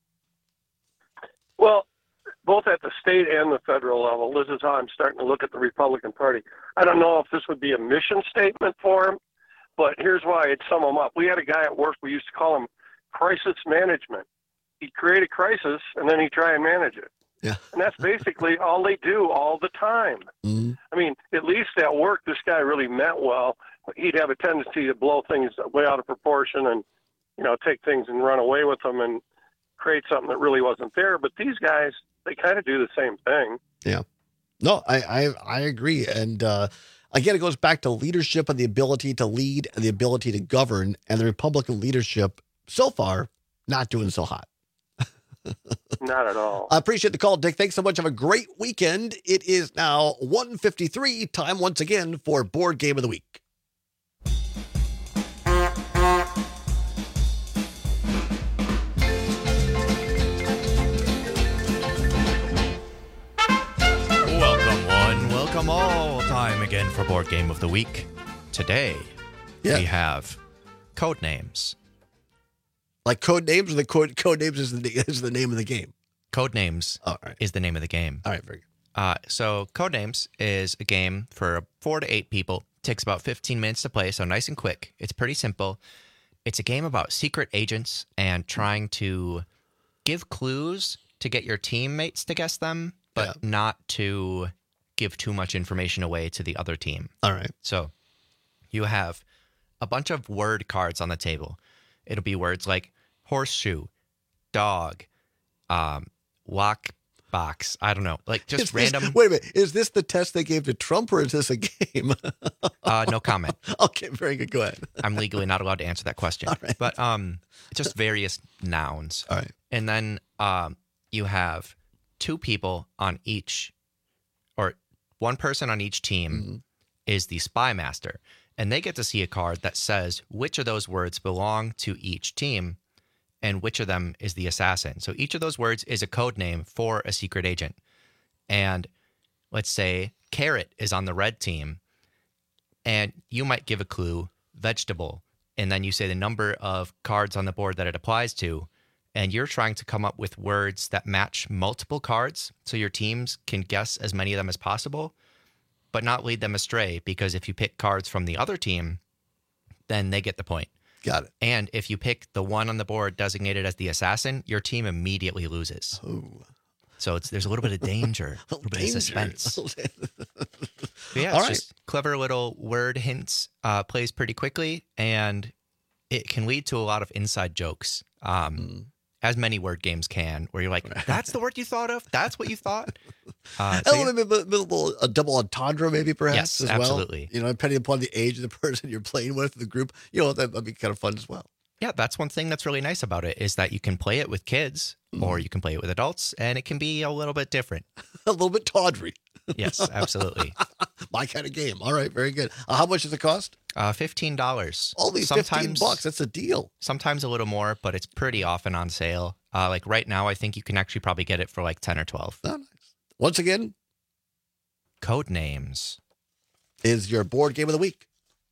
Well, both at the state and the federal level, this is how I'm starting to look at the Republican Party. I don't know if this would be a mission statement for him, but here's why I'd sum them up. We had a guy at work, we used to call him crisis management. He'd create a crisis, and then he'd try and manage it. Yeah. And that's basically all they do all the time. Mm-hmm. I mean, at least at work, this guy really meant well. He'd have a tendency to blow things way out of proportion and, you know, take things and run away with them and create something that really wasn't there. But these guys, they kind of do the same thing. Yeah. No, I, I, I agree. And, uh, again, it goes back to leadership and the ability to lead and the ability to govern. And the Republican leadership, so far, not doing so hot. Not at all. I appreciate the call, Dick. Thanks so much. Have a great weekend. It is now one fifty-three. Time once again for Board Game of the Week. Welcome one, welcome all. Time again for Board Game of the Week. Today, yeah. we have code names. Like code names, or the code code names is the is the name of the game. Code names All right. is the name of the game. All right, very good. Uh, so code names is a game for four to eight people. Takes about fifteen minutes to play, so nice and quick. It's pretty simple. It's a game about secret agents and trying to give clues to get your teammates to guess them, but yeah. not to give too much information away to the other team. All right. So you have a bunch of word cards on the table. It'll be words like horseshoe, dog, um, walk, box. I don't know. Like just Is this- random. wait a minute. Is this the test they gave to Trump, or is this a game? uh, no comment. Okay, very good. Go ahead. I'm legally not allowed to answer that question. But um, just various nouns. All right. And then um, you have two people on each, or one person on each team Mm-hmm. is the spy master. And they get to see a card that says which of those words belong to each team and which of them is the assassin. So each of those words is a code name for a secret agent. And let's say carrot is on the red team, and you might give a clue, vegetable, and then you say the number of cards on the board that it applies to, and you're trying to come up with words that match multiple cards so your teams can guess as many of them as possible, but not lead them astray, because if you pick cards from the other team, then they get the point. Got it. And if you pick the one on the board designated as the assassin, your team immediately loses. Oh. So it's there's a little bit of danger, a little bit of suspense. But yeah, All it's right. just clever little word hints, uh, plays pretty quickly, and it can lead to a lot of inside jokes, um, Hmm. as many word games can, where you're like, that's the word you thought of? That's what you thought? Uh, Oh, so yeah. maybe a, little, a double entendre, maybe perhaps Yes, as well. absolutely. You know, depending upon the age of the person you're playing with, the group, you know, that would be kind of fun as well. Yeah, that's one thing that's really nice about it, is that you can play it with kids or you can play it with adults, and it can be a little bit different. A little bit tawdry. Yes, absolutely. My kind of game. All right, very good. Uh, how much does it cost? Uh, fifteen dollars. Only fifteen bucks. That's a deal. Sometimes a little more, but it's pretty often on sale. Uh, like right now, I think you can actually probably get it for like ten or twelve. Oh, nice. Once again, Code names is your board game of the week.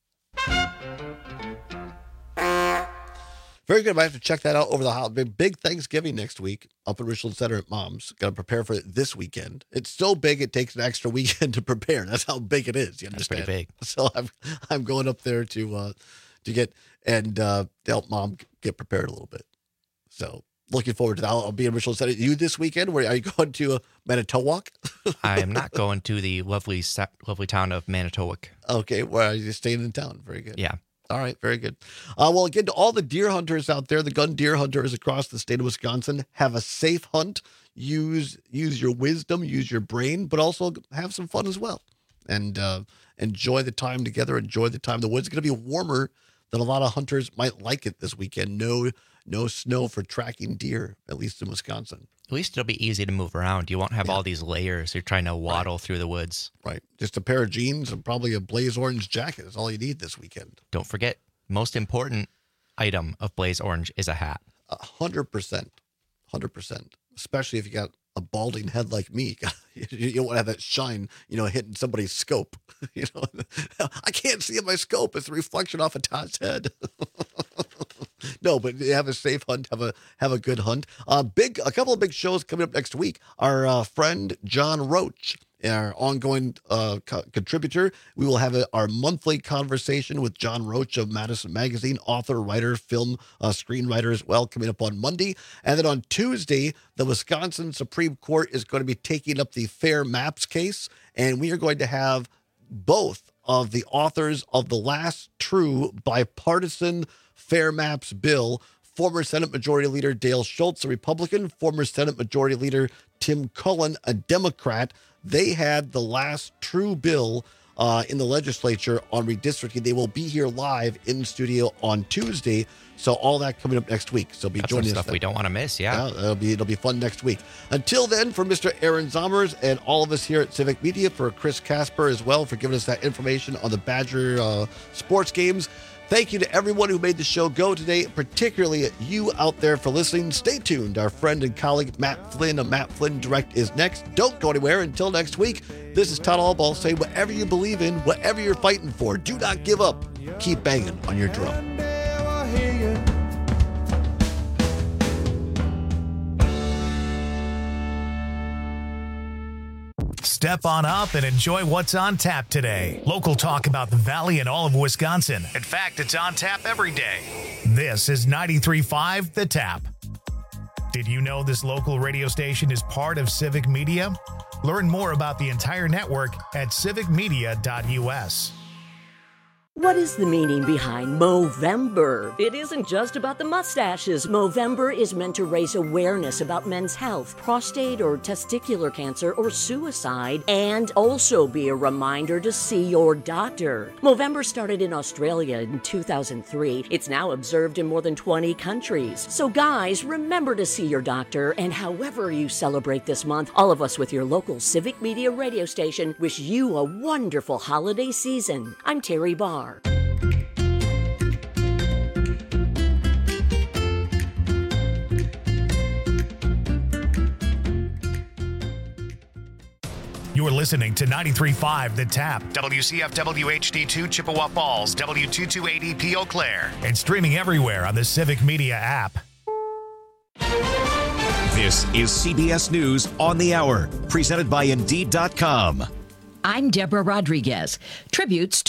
Very good. I have to check that out over the holiday. Big Thanksgiving next week up at Richland Center at Mom's. Got to prepare for it this weekend. It's so big it takes an extra weekend to prepare. That's how big it is. You That's understand? pretty big. So I'm I'm going up there to uh, to get and uh, to help Mom get prepared a little bit. So looking forward to that. I'll, I'll be in Richland Center. You this weekend? Where are you going to uh, Manitowoc? I am not going to the lovely, sa- lovely town of Manitowoc. Okay, well, you're staying in town. Very good. Yeah. All right, very good. Uh, well, again, to all the deer hunters out there, the gun deer hunters across the state of Wisconsin, have a safe hunt. Use use your wisdom, use your brain, but also have some fun as well. And uh, enjoy the time together. Enjoy the time in the woods. It's going to be warmer than a lot of hunters might like it this weekend. No, no snow for tracking deer, at least in Wisconsin. At least it'll be easy to move around. You won't have all these layers. You're trying to waddle right. through the woods. Right. Just a pair of jeans and probably a Blaze Orange jacket is all you need this weekend. Don't forget, most important item of Blaze Orange is a hat. A hundred percent. Hundred percent. Especially if you got a balding head like me. You don't want to have that shine, you know, hitting somebody's scope. You know, I can't see in my scope. It's a reflection off of Todd's head. No, but have a safe hunt. Have a have a good hunt. Uh, big a couple of big shows coming up next week. Our uh, friend John Roach, our ongoing uh, co- contributor, we will have a, our monthly conversation with John Roach of Madison Magazine, author, writer, film uh, screenwriter as well, coming up on Monday. And then on Tuesday, the Wisconsin Supreme Court is going to be taking up the Fair Maps case, and we are going to have both of the authors of the last true bipartisan Fair Maps bill, former Senate Majority Leader Dale Schultz, a Republican, former Senate Majority Leader Tim Cullen, a Democrat. They had the last true bill uh, in the legislature on redistricting. They will be here live in studio on Tuesday. So all that coming up next week. So be That's joining some us. stuff then. we don't want to miss. Yeah. yeah, it'll be it'll be fun next week. Until then, for Mister Aaron Zommers and all of us here at Civic Media, for Chris Casper as well for giving us that information on the Badger uh, sports games. Thank you to everyone who made the show go today, particularly you out there for listening. Stay tuned. Our friend and colleague Matt Flynn of Matt Flynn Direct is next. Don't go anywhere until next week. This is Todd Allball saying whatever you believe in, whatever you're fighting for, do not give up. Keep banging on your drum. Step on up and enjoy what's on tap today. Local talk about the Valley and all of Wisconsin. In fact, it's on tap every day. This is ninety-three point five The Tap. Did you know this local radio station is part of Civic Media? Learn more about the entire network at civic media dot u s. What is the meaning behind Movember? It isn't just about the mustaches. Movember is meant to raise awareness about men's health, prostate or testicular cancer, or suicide, and also be a reminder to see your doctor. Movember started in Australia in two thousand three. It's now observed in more than twenty countries. So guys, remember to see your doctor, and however you celebrate this month, all of us with your local Civic Media radio station wish you a wonderful holiday season. I'm Terry Barr. You're listening to ninety-three point five The Tap, W C F W H D two Chippewa Falls, W two two eight E P Eau Claire, and streaming everywhere on the Civic Media app. This is C B S News on the Hour, presented by Indeed dot com. I'm Deborah Rodriguez. Tributes to